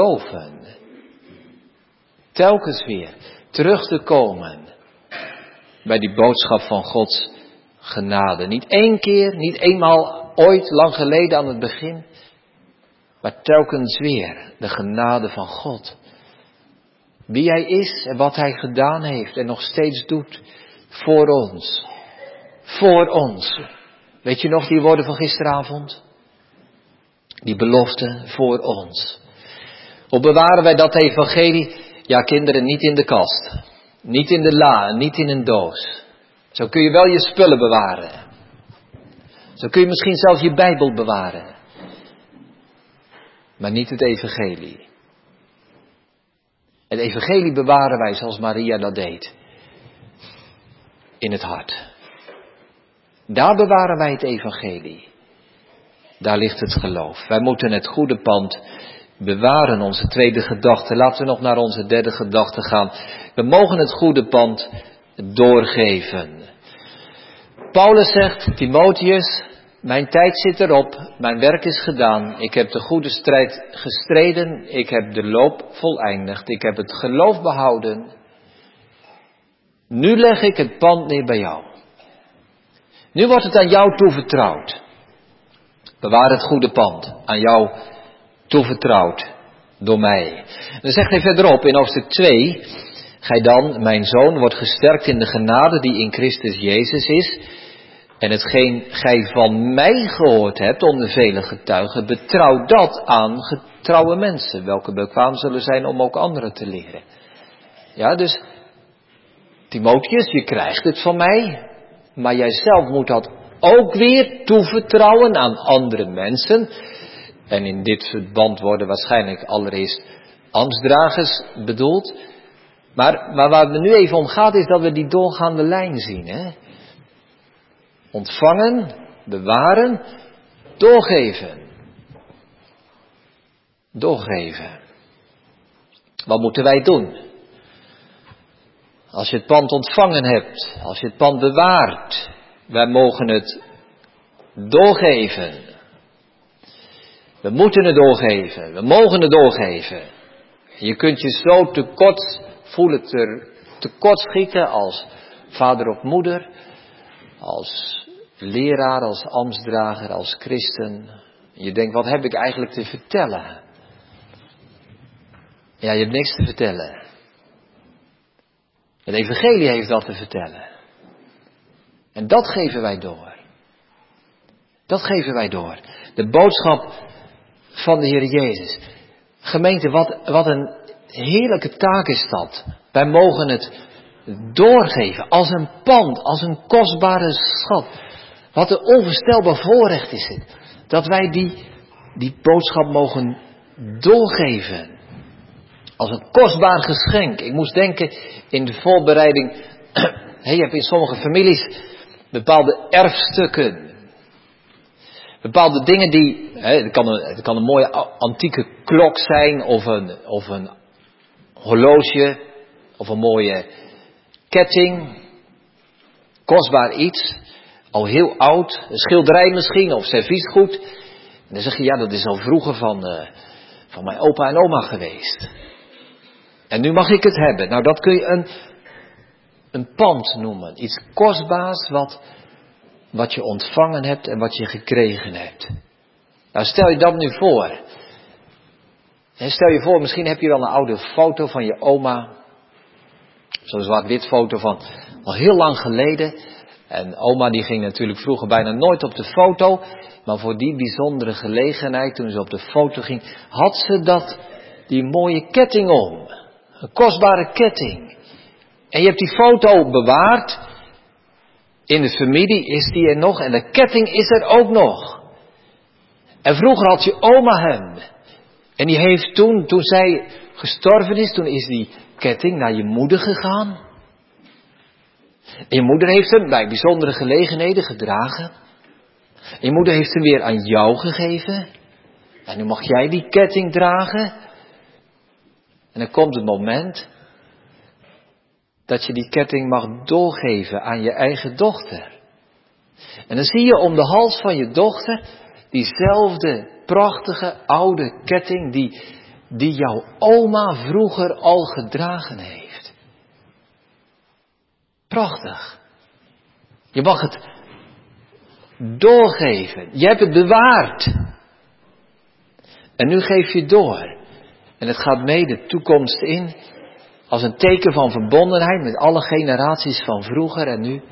geloven. Telkens weer terug te komen. bij die boodschap van Gods genade. Niet één keer, niet eenmaal ooit lang geleden aan het begin, maar telkens weer de genade van God. Wie Hij is en wat Hij gedaan heeft en nog steeds doet voor ons. Voor ons. Weet je nog die woorden van gisteravond? Die belofte voor ons. Hoe bewaren wij dat evangelie? Ja, kinderen, niet in de kast. Niet in de la, niet in een doos. Zo kun je wel je spullen bewaren. Zo kun je misschien zelfs je Bijbel bewaren. Maar niet het evangelie. Het evangelie bewaren wij zoals Maria dat deed. In het hart. Daar bewaren wij het evangelie. Daar ligt het geloof. Wij moeten het goede pand bewaren, onze tweede gedachte. Laten we nog naar onze derde gedachte gaan. We mogen het goede pand doorgeven. Paulus zegt, Timotheus, mijn tijd zit erop, mijn werk is gedaan. Ik heb de goede strijd gestreden, ik heb de loop voleindigd, ik heb het geloof behouden. Nu leg ik het pand neer bij jou. Nu wordt het aan jou toevertrouwd. Bewaar het goede pand, aan jou toevertrouwd door mij. Dan zegt hij verderop in hoofdstuk 2, gij dan, mijn zoon, wordt gesterkt in de genade die in Christus Jezus is. En hetgeen gij van mij gehoord hebt onder vele getuigen, betrouw dat aan getrouwe mensen, welke bekwaam zullen zijn om ook anderen te leren. Ja, dus Timotheus, je krijgt het van mij, maar jijzelf moet dat ook weer toevertrouwen aan andere mensen. En in dit verband worden waarschijnlijk allereerst ambtsdragers bedoeld. Maar waar het nu even om gaat is dat we die doorgaande lijn zien. Hè? Ontvangen, bewaren, doorgeven. Doorgeven. Wat moeten wij doen? Als je het pand ontvangen hebt, als je het pand bewaart, wij mogen het doorgeven. We moeten het doorgeven, we mogen het doorgeven. Je kunt je zo tekort voelen, tekortschieten als vader of moeder, als leraar, als ambtsdrager, als christen. Je denkt, wat heb ik eigenlijk te vertellen? Ja, je hebt niks te vertellen. Het evangelie heeft dat te vertellen. En dat geven wij door. Dat geven wij door. De boodschap van de Heer Jezus. Gemeente, wat een heerlijke taak is dat. Wij mogen het doorgeven als een pand, als een kostbare schat. Wat een onvoorstelbaar voorrecht is het. Dat wij die boodschap mogen doorgeven. Als een kostbaar geschenk. Ik moest denken in de voorbereiding. Je hebt in sommige families bepaalde erfstukken. Bepaalde dingen die. Het kan een mooie antieke klok zijn. Of een horloge. Of een mooie ketting. Kostbaar iets. Al heel oud. Een schilderij misschien. Of serviesgoed. En dan zeg je, ja, dat is al vroeger van mijn opa en oma geweest. En nu mag ik het hebben. Nou, dat kun je een pand noemen. Iets kostbaars wat je ontvangen hebt en wat je gekregen hebt. Nou, stel je dat nu voor. En stel je voor, misschien heb je wel een oude foto van je oma. Zo'n zwart-wit foto van al heel lang geleden. En oma die ging natuurlijk vroeger bijna nooit op de foto. Maar voor die bijzondere gelegenheid, toen ze op de foto ging, had ze die mooie ketting om. Een kostbare ketting. En je hebt die foto bewaard. In de familie is die er nog. En de ketting is er ook nog. En vroeger had je oma hem. En die heeft toen zij gestorven is, toen is die ketting naar je moeder gegaan. En je moeder heeft hem bij bijzondere gelegenheden gedragen. En je moeder heeft hem weer aan jou gegeven. En nu mag jij die ketting dragen. En dan komt het moment dat je die ketting mag doorgeven aan je eigen dochter. En dan zie je om de hals van je dochter diezelfde prachtige oude ketting die jouw oma vroeger al gedragen heeft. Prachtig. Je mag het doorgeven. Je hebt het bewaard. En nu geef je het door. En het gaat mee de toekomst in. Als een teken van verbondenheid met alle generaties van vroeger en nu.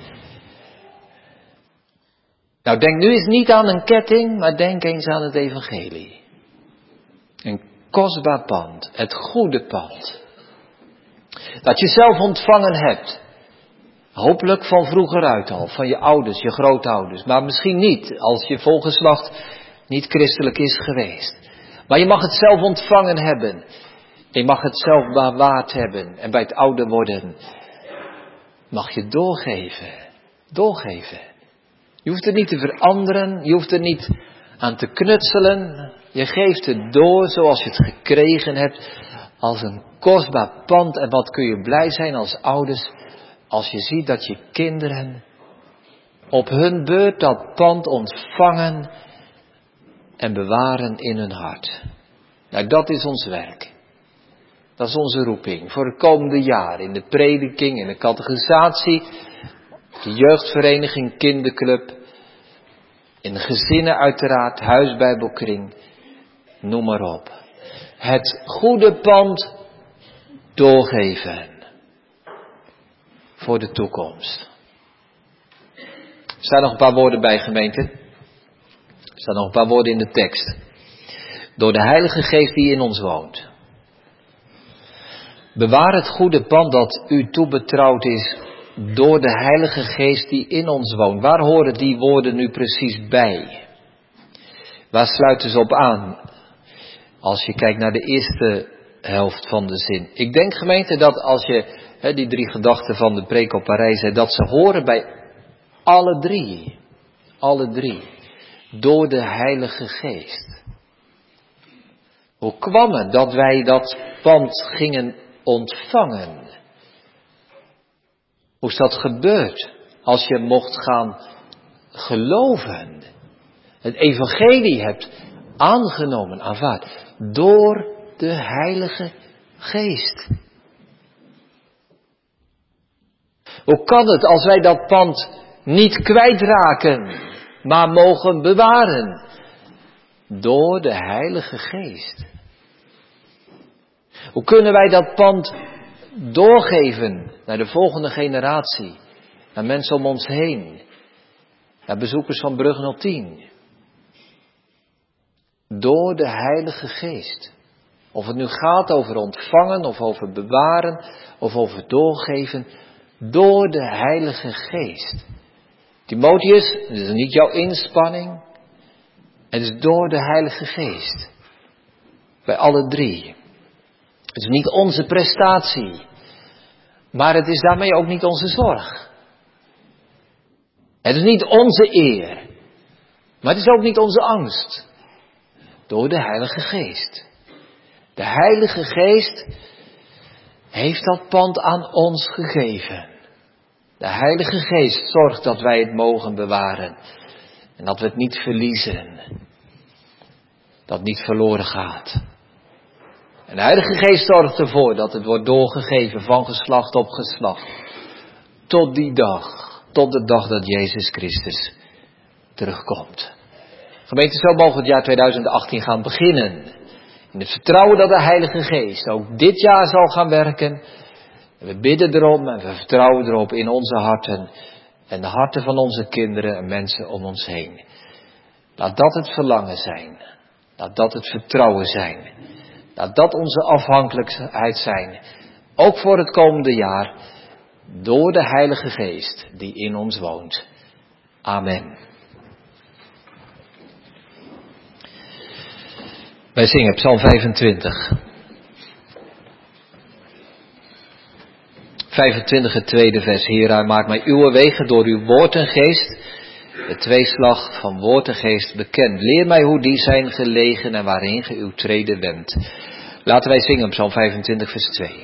Nou, denk nu eens niet aan een ketting, maar denk eens aan het evangelie. Een kostbaar pand. Het goede pand. Dat je zelf ontvangen hebt. Hopelijk van vroeger uit al, van je ouders, je grootouders. Maar misschien niet, als je volgeslacht niet christelijk is geweest. Maar je mag het zelf ontvangen hebben. Je mag het zelf bewaard hebben. En bij het ouder worden mag je doorgeven. Doorgeven. Je hoeft het niet te veranderen. Je hoeft er niet aan te knutselen. Je geeft het door zoals je het gekregen hebt. Als een kostbaar pand. En wat kun je blij zijn als ouders. Als je ziet dat je kinderen op hun beurt dat pand ontvangen. En bewaren in hun hart. Nou, dat is ons werk. Dat is onze roeping voor het komende jaar. In de prediking, in de catechisatie, de jeugdvereniging, kinderclub. In de gezinnen uiteraard, huisbijbelkring. Noem maar op. Het goede pand doorgeven. Voor de toekomst. Er staan nog een paar woorden bij, gemeente. Er staan nog een paar woorden in de tekst. Door de Heilige Geest die in ons woont. Bewaar het goede pand dat u toebetrouwd is door de Heilige Geest die in ons woont. Waar horen die woorden nu precies bij? Waar sluiten ze op aan? Als je kijkt naar de eerste helft van de zin. Ik denk, gemeente, dat als je die 3 gedachten van de preek op Parijs, dat ze horen bij alle 3. Alle 3. Door de Heilige Geest. Hoe kwam het dat wij dat pand gingen ontvangen? Hoe is dat gebeurd? Als je mocht gaan geloven. Het evangelie hebt aangenomen, aanvaard. Door de Heilige Geest. Hoe kan het als wij dat pand niet kwijtraken, maar mogen bewaren? Door de Heilige Geest. Hoe kunnen wij dat pand doorgeven naar de volgende generatie? Naar mensen om ons heen. Naar bezoekers van Brugge 010. Door de Heilige Geest. Of het nu gaat over ontvangen of over bewaren of over doorgeven. Door de Heilige Geest. Timotheus, het is niet jouw inspanning. Het is door de Heilige Geest. Bij alle 3. Het is niet onze prestatie. Maar het is daarmee ook niet onze zorg. Het is niet onze eer. Maar het is ook niet onze angst. Door de Heilige Geest. De Heilige Geest heeft dat pand aan ons gegeven. De Heilige Geest zorgt dat wij het mogen bewaren. En dat we het niet verliezen. Dat het niet verloren gaat. En de Heilige Geest zorgt ervoor dat het wordt doorgegeven van geslacht op geslacht. Tot die dag. Tot de dag dat Jezus Christus terugkomt. Gemeente, zo mogen we het jaar 2018 gaan beginnen. In het vertrouwen dat de Heilige Geest ook dit jaar zal gaan werken. En we bidden erom en we vertrouwen erop in onze harten. En de harten van onze kinderen en mensen om ons heen. Laat dat het verlangen zijn. Laat dat het vertrouwen zijn. Laat dat onze afhankelijkheid zijn. Ook voor het komende jaar. Door de Heilige Geest die in ons woont. Amen. Wij zingen Psalm 25. 25 het tweede vers. Heer, maak mij uw wegen door uw woord en geest. De tweeslag van woord en geest bekend. Leer mij hoe die zijn gelegen en waarin ge uw treden wendt. Laten wij zingen Psalm 25 vers 2.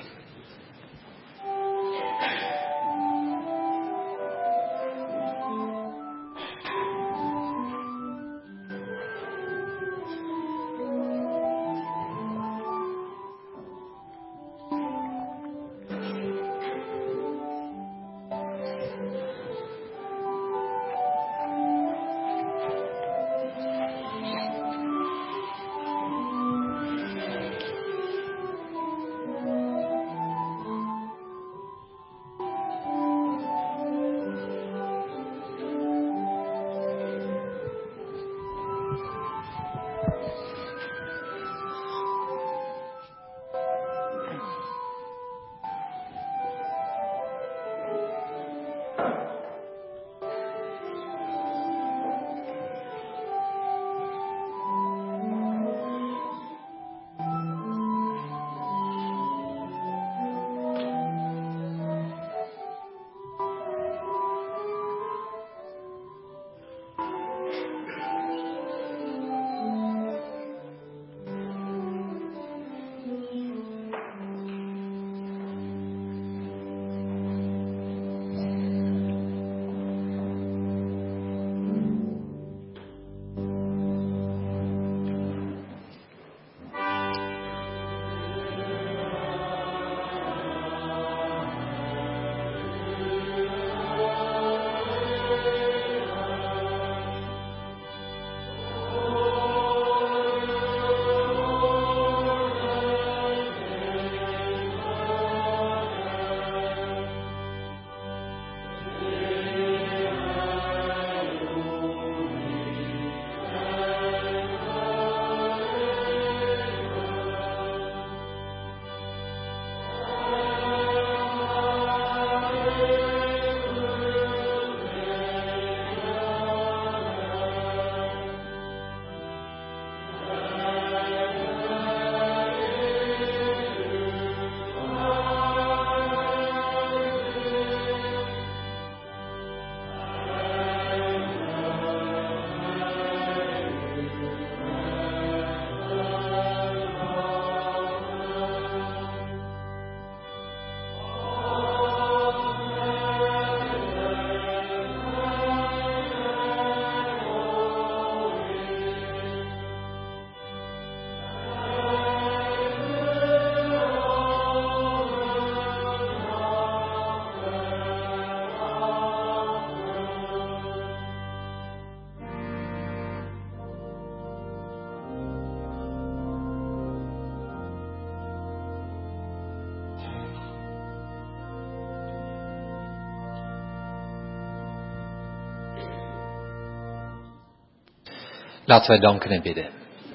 Laten wij danken en bidden.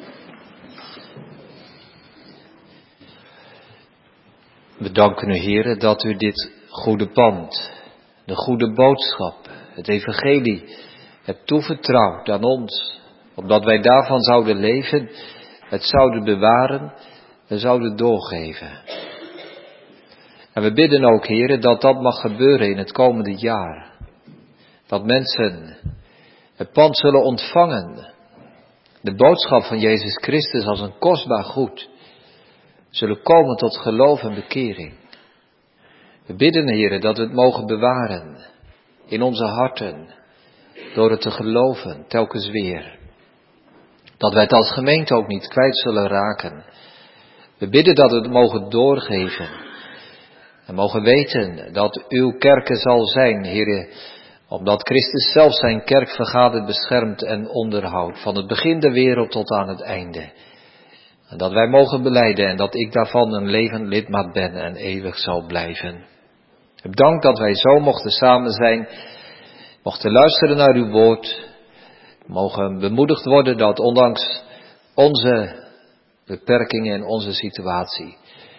We danken u, Heere, dat u dit goede pand, de goede boodschap, het evangelie, hebt toevertrouwd aan ons. Opdat wij daarvan zouden leven, het zouden bewaren en zouden doorgeven. En we bidden ook, Heere, dat dat mag gebeuren in het komende jaar. Dat mensen het pand zullen ontvangen. De boodschap van Jezus Christus als een kostbaar goed. Zullen komen tot geloof en bekering. We bidden, Heere, dat we het mogen bewaren in onze harten. Door het te geloven, telkens weer. Dat wij het als gemeente ook niet kwijt zullen raken. We bidden dat we het mogen doorgeven. En mogen weten dat uw kerk er zal zijn, Heere. Omdat Christus zelf zijn kerk vergadert, beschermt en onderhoudt. Van het begin der wereld tot aan het einde. En dat wij mogen belijden en dat ik daarvan een levend lidmaat ben en eeuwig zal blijven. Bedankt dat wij zo mochten samen zijn. Mochten luisteren naar uw woord. Mogen bemoedigd worden dat ondanks onze beperkingen en onze situatie.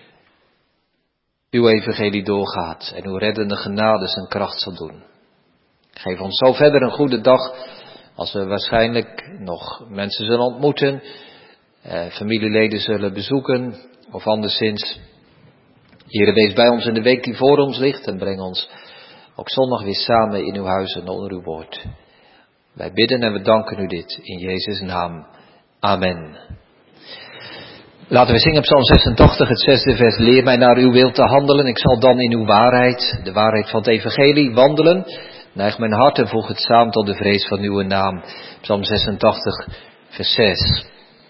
Uw evangelie doorgaat en uw reddende genade zijn kracht zal doen. Geef ons zo verder een goede dag, als we waarschijnlijk nog mensen zullen ontmoeten, familieleden zullen bezoeken of anderszins. Heere, wees bij ons in de week die voor ons ligt en breng ons ook zondag weer samen in uw huis en onder uw woord. Wij bidden en we danken u dit in Jezus' naam. Amen. Laten we zingen Psalm 86, het 6e vers. Leer mij naar uw wil te handelen. Ik zal dan in uw waarheid, de waarheid van het evangelie, wandelen. Neig mijn hart en voeg het samen tot de vrees van uw naam. Psalm 86, vers 6.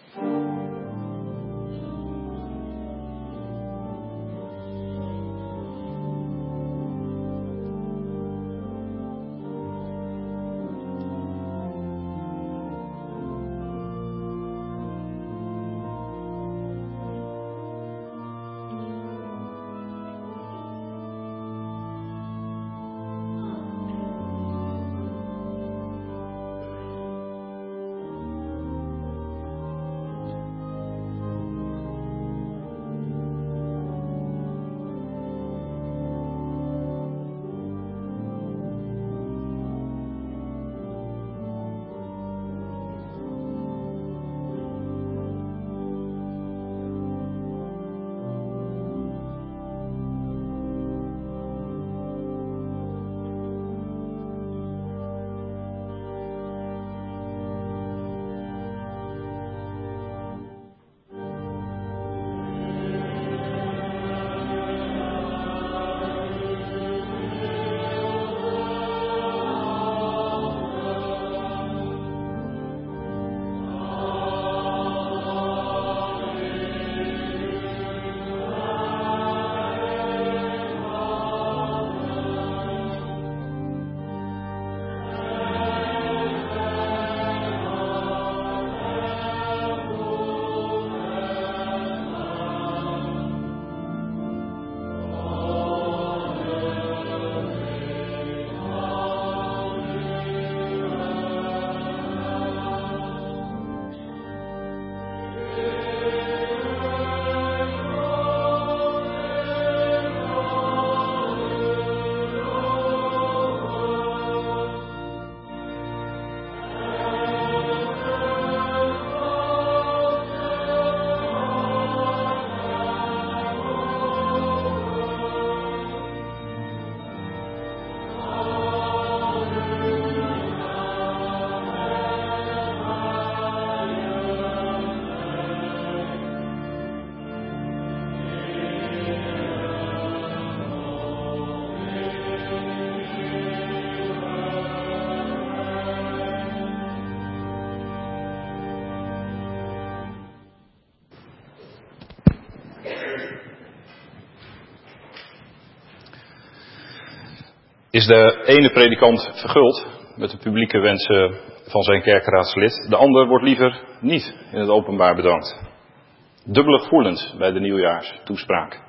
Is de ene predikant verguld met de publieke wensen van zijn kerkraadslid. De ander wordt liever niet in het openbaar bedankt. Dubbele gevoelens bij de nieuwjaarstoespraak.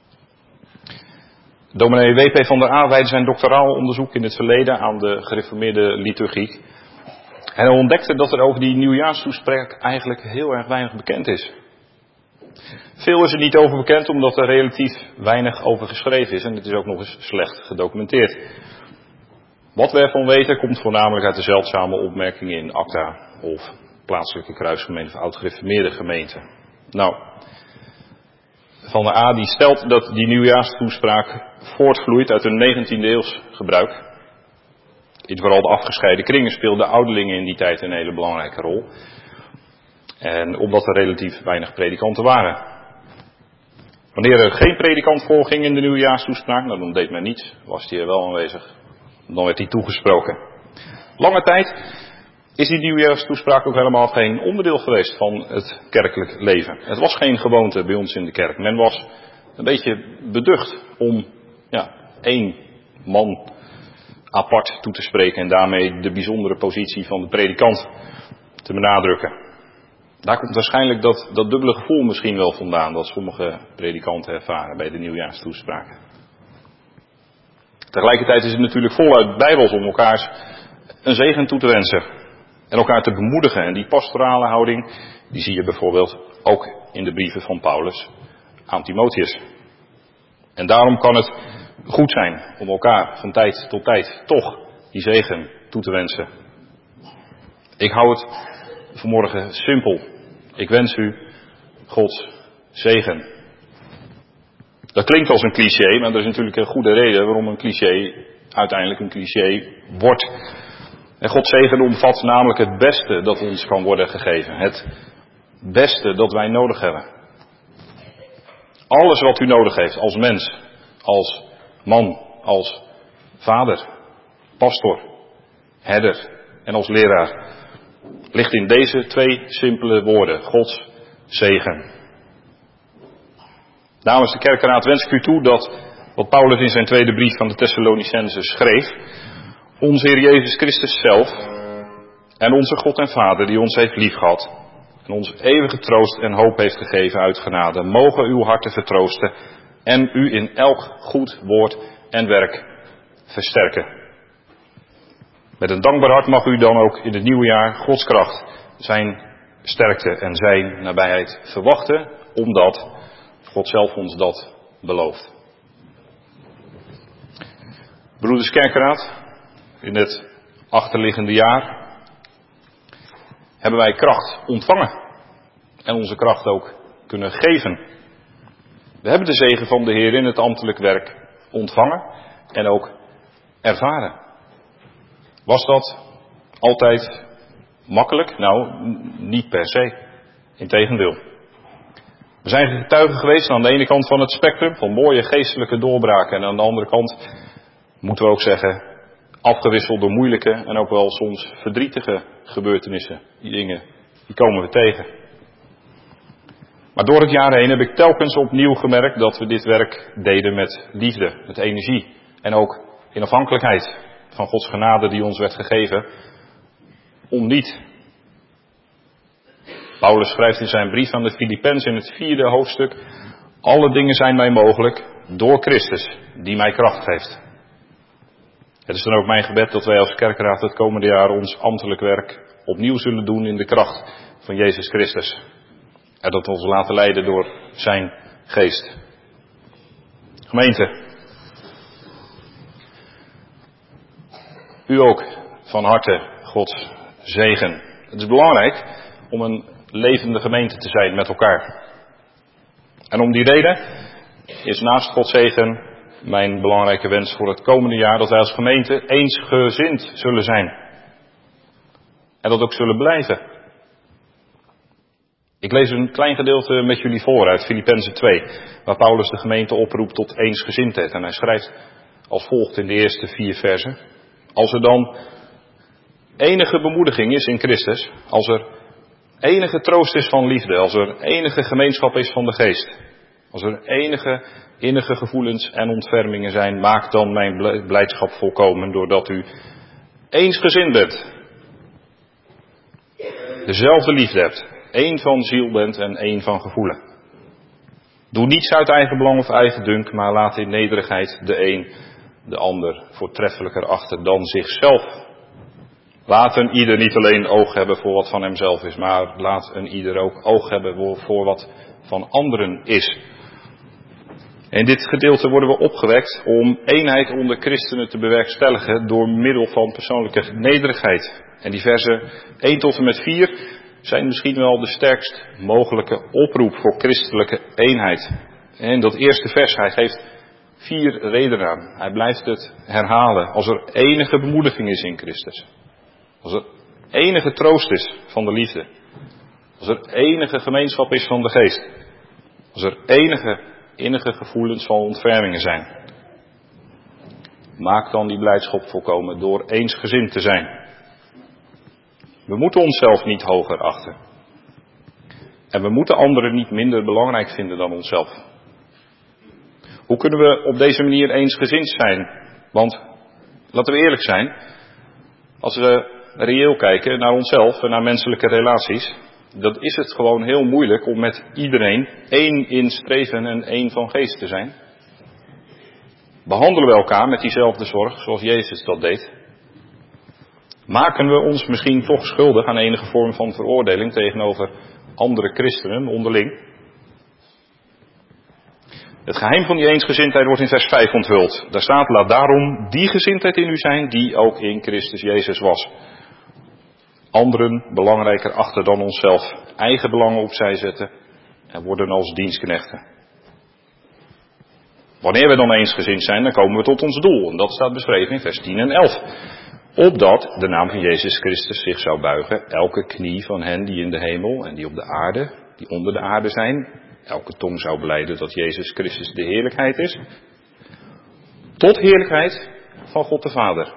Dominee W.P. van der A. wijdde zijn doctoraal onderzoek in het verleden aan de gereformeerde liturgie. En hij ontdekte dat er over die nieuwjaarstoespraak eigenlijk heel erg weinig bekend is. Veel is er niet over bekend omdat er relatief weinig over geschreven is en het is ook nog eens slecht gedocumenteerd. Wat we ervan weten komt voornamelijk uit de zeldzame opmerkingen in Acta of plaatselijke kruisgemeente of oud-gereformeerde gemeenten. Nou, Van der A die stelt dat die nieuwjaarstoespraak voortvloeit uit een 19e eeuws gebruik. In vooral de afgescheiden kringen speelden ouderlingen in die tijd een hele belangrijke rol. En omdat er relatief weinig predikanten waren. Wanneer er geen predikant voorging in de nieuwjaarstoespraak, nou dan deed men niets, was die er wel aanwezig. Dan werd hij toegesproken. Lange tijd is die nieuwjaarstoespraak ook helemaal geen onderdeel geweest van het kerkelijk leven. Het was geen gewoonte bij ons in de kerk. Men was een beetje beducht om één man apart toe te spreken en daarmee de bijzondere positie van de predikant te benadrukken. Daar komt waarschijnlijk dat dubbele gevoel misschien wel vandaan dat sommige predikanten ervaren bij de nieuwjaarstoespraken. Tegelijkertijd is het natuurlijk voluit bijbels om elkaars een zegen toe te wensen en elkaar te bemoedigen. En die pastorale houding, die zie je bijvoorbeeld ook in de brieven van Paulus aan Timotheus. En daarom kan het goed zijn om elkaar van tijd tot tijd toch die zegen toe te wensen. Ik hou het vanmorgen simpel. Ik wens u Gods zegen. Dat klinkt als een cliché, maar er is natuurlijk een goede reden waarom een cliché uiteindelijk een cliché wordt. En Gods zegen omvat namelijk het beste dat ons kan worden gegeven. Het beste dat wij nodig hebben. Alles wat u nodig heeft als mens, als man, als vader, pastor, herder en als leraar, ligt in deze twee simpele woorden: Gods zegen. Namens de kerkenraad wens ik u toe dat wat Paulus in zijn tweede brief van de Thessalonicenzen schreef, onze Heer Jezus Christus zelf en onze God en Vader die ons heeft liefgehad en ons eeuwige troost en hoop heeft gegeven uit genade, mogen uw harten vertroosten en u in elk goed woord en werk versterken. Met een dankbaar hart mag u dan ook in het nieuwe jaar Gods kracht, zijn sterkte en zijn nabijheid verwachten, omdat God zelf ons dat belooft. Broeders Kerkenraad, in het achterliggende jaar hebben wij kracht ontvangen en onze kracht ook kunnen geven. We hebben de zegen van de Heer in het ambtelijk werk ontvangen en ook ervaren. Was dat altijd makkelijk? Nou, niet per se. Integendeel. We zijn getuigen geweest aan de ene kant van het spectrum van mooie geestelijke doorbraken en aan de andere kant, moeten we ook zeggen, afgewisseld door moeilijke en ook wel soms verdrietige gebeurtenissen. Die dingen, die komen we tegen. Maar door het jaar heen heb ik telkens opnieuw gemerkt dat we dit werk deden met liefde, met energie en ook in afhankelijkheid van Gods genade die ons werd gegeven om niet. Paulus schrijft in zijn brief aan de Filippenzen in het 4e hoofdstuk: alle dingen zijn mij mogelijk door Christus die mij kracht geeft. Het is dan ook mijn gebed dat wij als kerkenraad het komende jaar ons ambtelijk werk opnieuw zullen doen in de kracht van Jezus Christus. En dat we ons laten leiden door zijn geest. Gemeente, u ook van harte Gods zegen. Het is belangrijk om een levende gemeente te zijn met elkaar. En om die reden is naast Gods zegen mijn belangrijke wens voor het komende jaar dat wij als gemeente eensgezind zullen zijn. En dat ook zullen blijven. Ik lees een klein gedeelte met jullie voor uit Filippenzen 2, waar Paulus de gemeente oproept tot eensgezindheid. En hij schrijft als volgt in de eerste 4 versen: als er dan enige bemoediging is in Christus, als er enige troost is van liefde, als er enige gemeenschap is van de geest, als er enige innige gevoelens en ontfermingen zijn, maak dan mijn blijdschap volkomen doordat u eensgezind bent, dezelfde liefde hebt, één van ziel bent en één van gevoelen. Doe niets uit eigen belang of eigen dunk, maar laat in nederigheid de een de ander voortreffelijker achter dan zichzelf. Laat een ieder niet alleen oog hebben voor wat van hemzelf is, maar laat een ieder ook oog hebben voor wat van anderen is. In dit gedeelte worden we opgewekt om eenheid onder christenen te bewerkstelligen door middel van persoonlijke nederigheid. En die versen 1 tot en met 4 zijn misschien wel de sterkst mogelijke oproep voor christelijke eenheid. En dat eerste vers, hij geeft 4 redenen aan. Hij blijft het herhalen. Als er enige bemoediging is in Christus. Als er enige troost is van de liefde. Als er enige gemeenschap is van de geest. Als er enige innige gevoelens van ontfermingen zijn. Maak dan die blijdschap volkomen door eensgezind te zijn. We moeten onszelf niet hoger achten. En we moeten anderen niet minder belangrijk vinden dan onszelf. Hoe kunnen we op deze manier eensgezind zijn? Want, laten we eerlijk zijn, als we reëel kijken naar onszelf en naar menselijke relaties, dan is het gewoon heel moeilijk om met iedereen één in streven en één van geest te zijn. Behandelen we elkaar met diezelfde zorg zoals Jezus dat deed? Maken we ons misschien toch schuldig aan enige vorm van veroordeling tegenover andere christenen onderling? Het geheim van die eensgezindheid wordt in vers 5 onthuld. Daar staat, laat daarom die gezindheid in u zijn die ook in Christus Jezus was. Anderen belangrijker achter dan onszelf, eigen belangen opzij zetten en worden als dienstknechten. Wanneer we dan eensgezind zijn, dan komen we tot ons doel. En dat staat beschreven in vers 10 en 11. Opdat de naam van Jezus Christus zich zou buigen, elke knie van hen die in de hemel en die op de aarde, die onder de aarde zijn, elke tong zou belijden dat Jezus Christus de heerlijkheid is, tot heerlijkheid van God de Vader.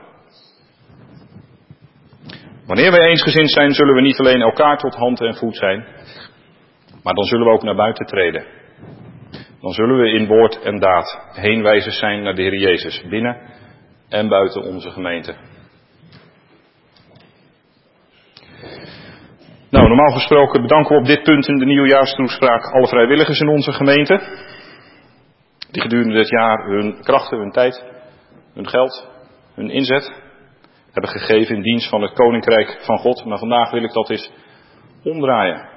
Wanneer wij eensgezind zijn, zullen we niet alleen elkaar tot hand en voet zijn, maar dan zullen we ook naar buiten treden. Dan zullen we in woord en daad heenwijzers zijn naar de Heer Jezus, binnen en buiten onze gemeente. Nou, normaal gesproken bedanken we op dit punt in de nieuwjaarstoespraak alle vrijwilligers in onze gemeente. Die gedurende dit jaar hun krachten, hun tijd, hun geld, hun inzet hebben gegeven in dienst van het Koninkrijk van God. Maar vandaag wil ik dat eens omdraaien.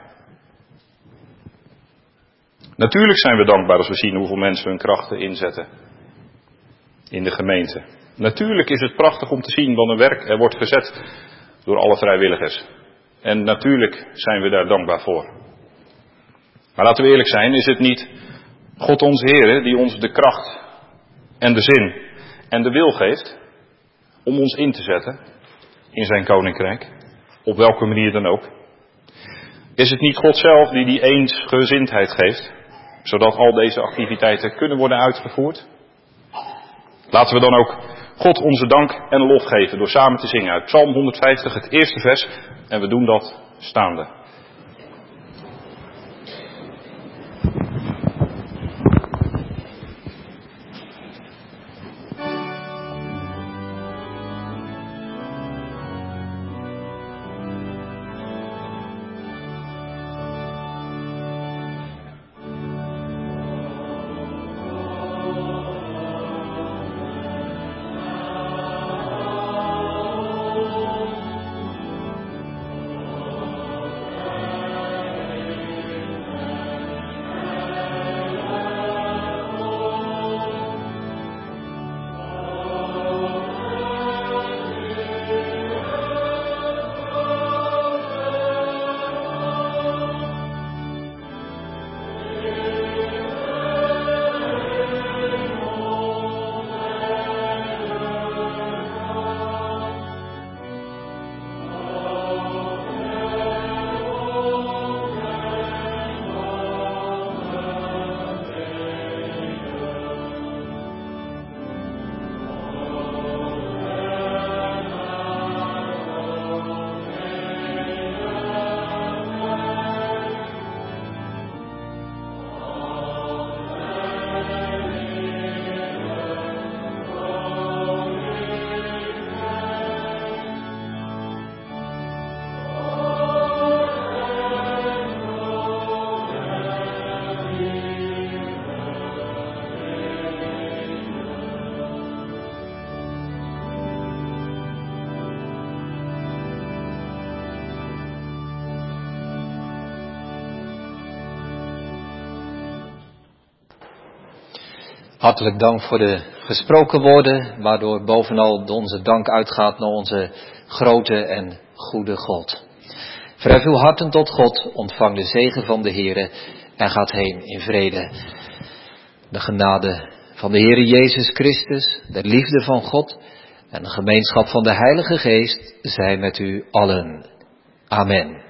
Natuurlijk zijn we dankbaar als we zien hoeveel mensen hun krachten inzetten in de gemeente. Natuurlijk is het prachtig om te zien wat een werk er wordt gezet door alle vrijwilligers. En natuurlijk zijn we daar dankbaar voor. Maar laten we eerlijk zijn, is het niet God onze Heer die ons de kracht en de zin en de wil geeft om ons in te zetten in zijn koninkrijk, op welke manier dan ook? Is het niet God zelf die eensgezindheid geeft, zodat al deze activiteiten kunnen worden uitgevoerd? Laten we dan ook God onze dank en lof geven door samen te zingen uit Psalm 150, het eerste vers. En we doen dat staande. Hartelijk dank voor de gesproken woorden, waardoor bovenal onze dank uitgaat naar onze grote en goede God. Verhef uw harten tot God, ontvang de zegen van de Heere en gaat heen in vrede. De genade van de Heere Jezus Christus, de liefde van God en de gemeenschap van de Heilige Geest zij met u allen. Amen.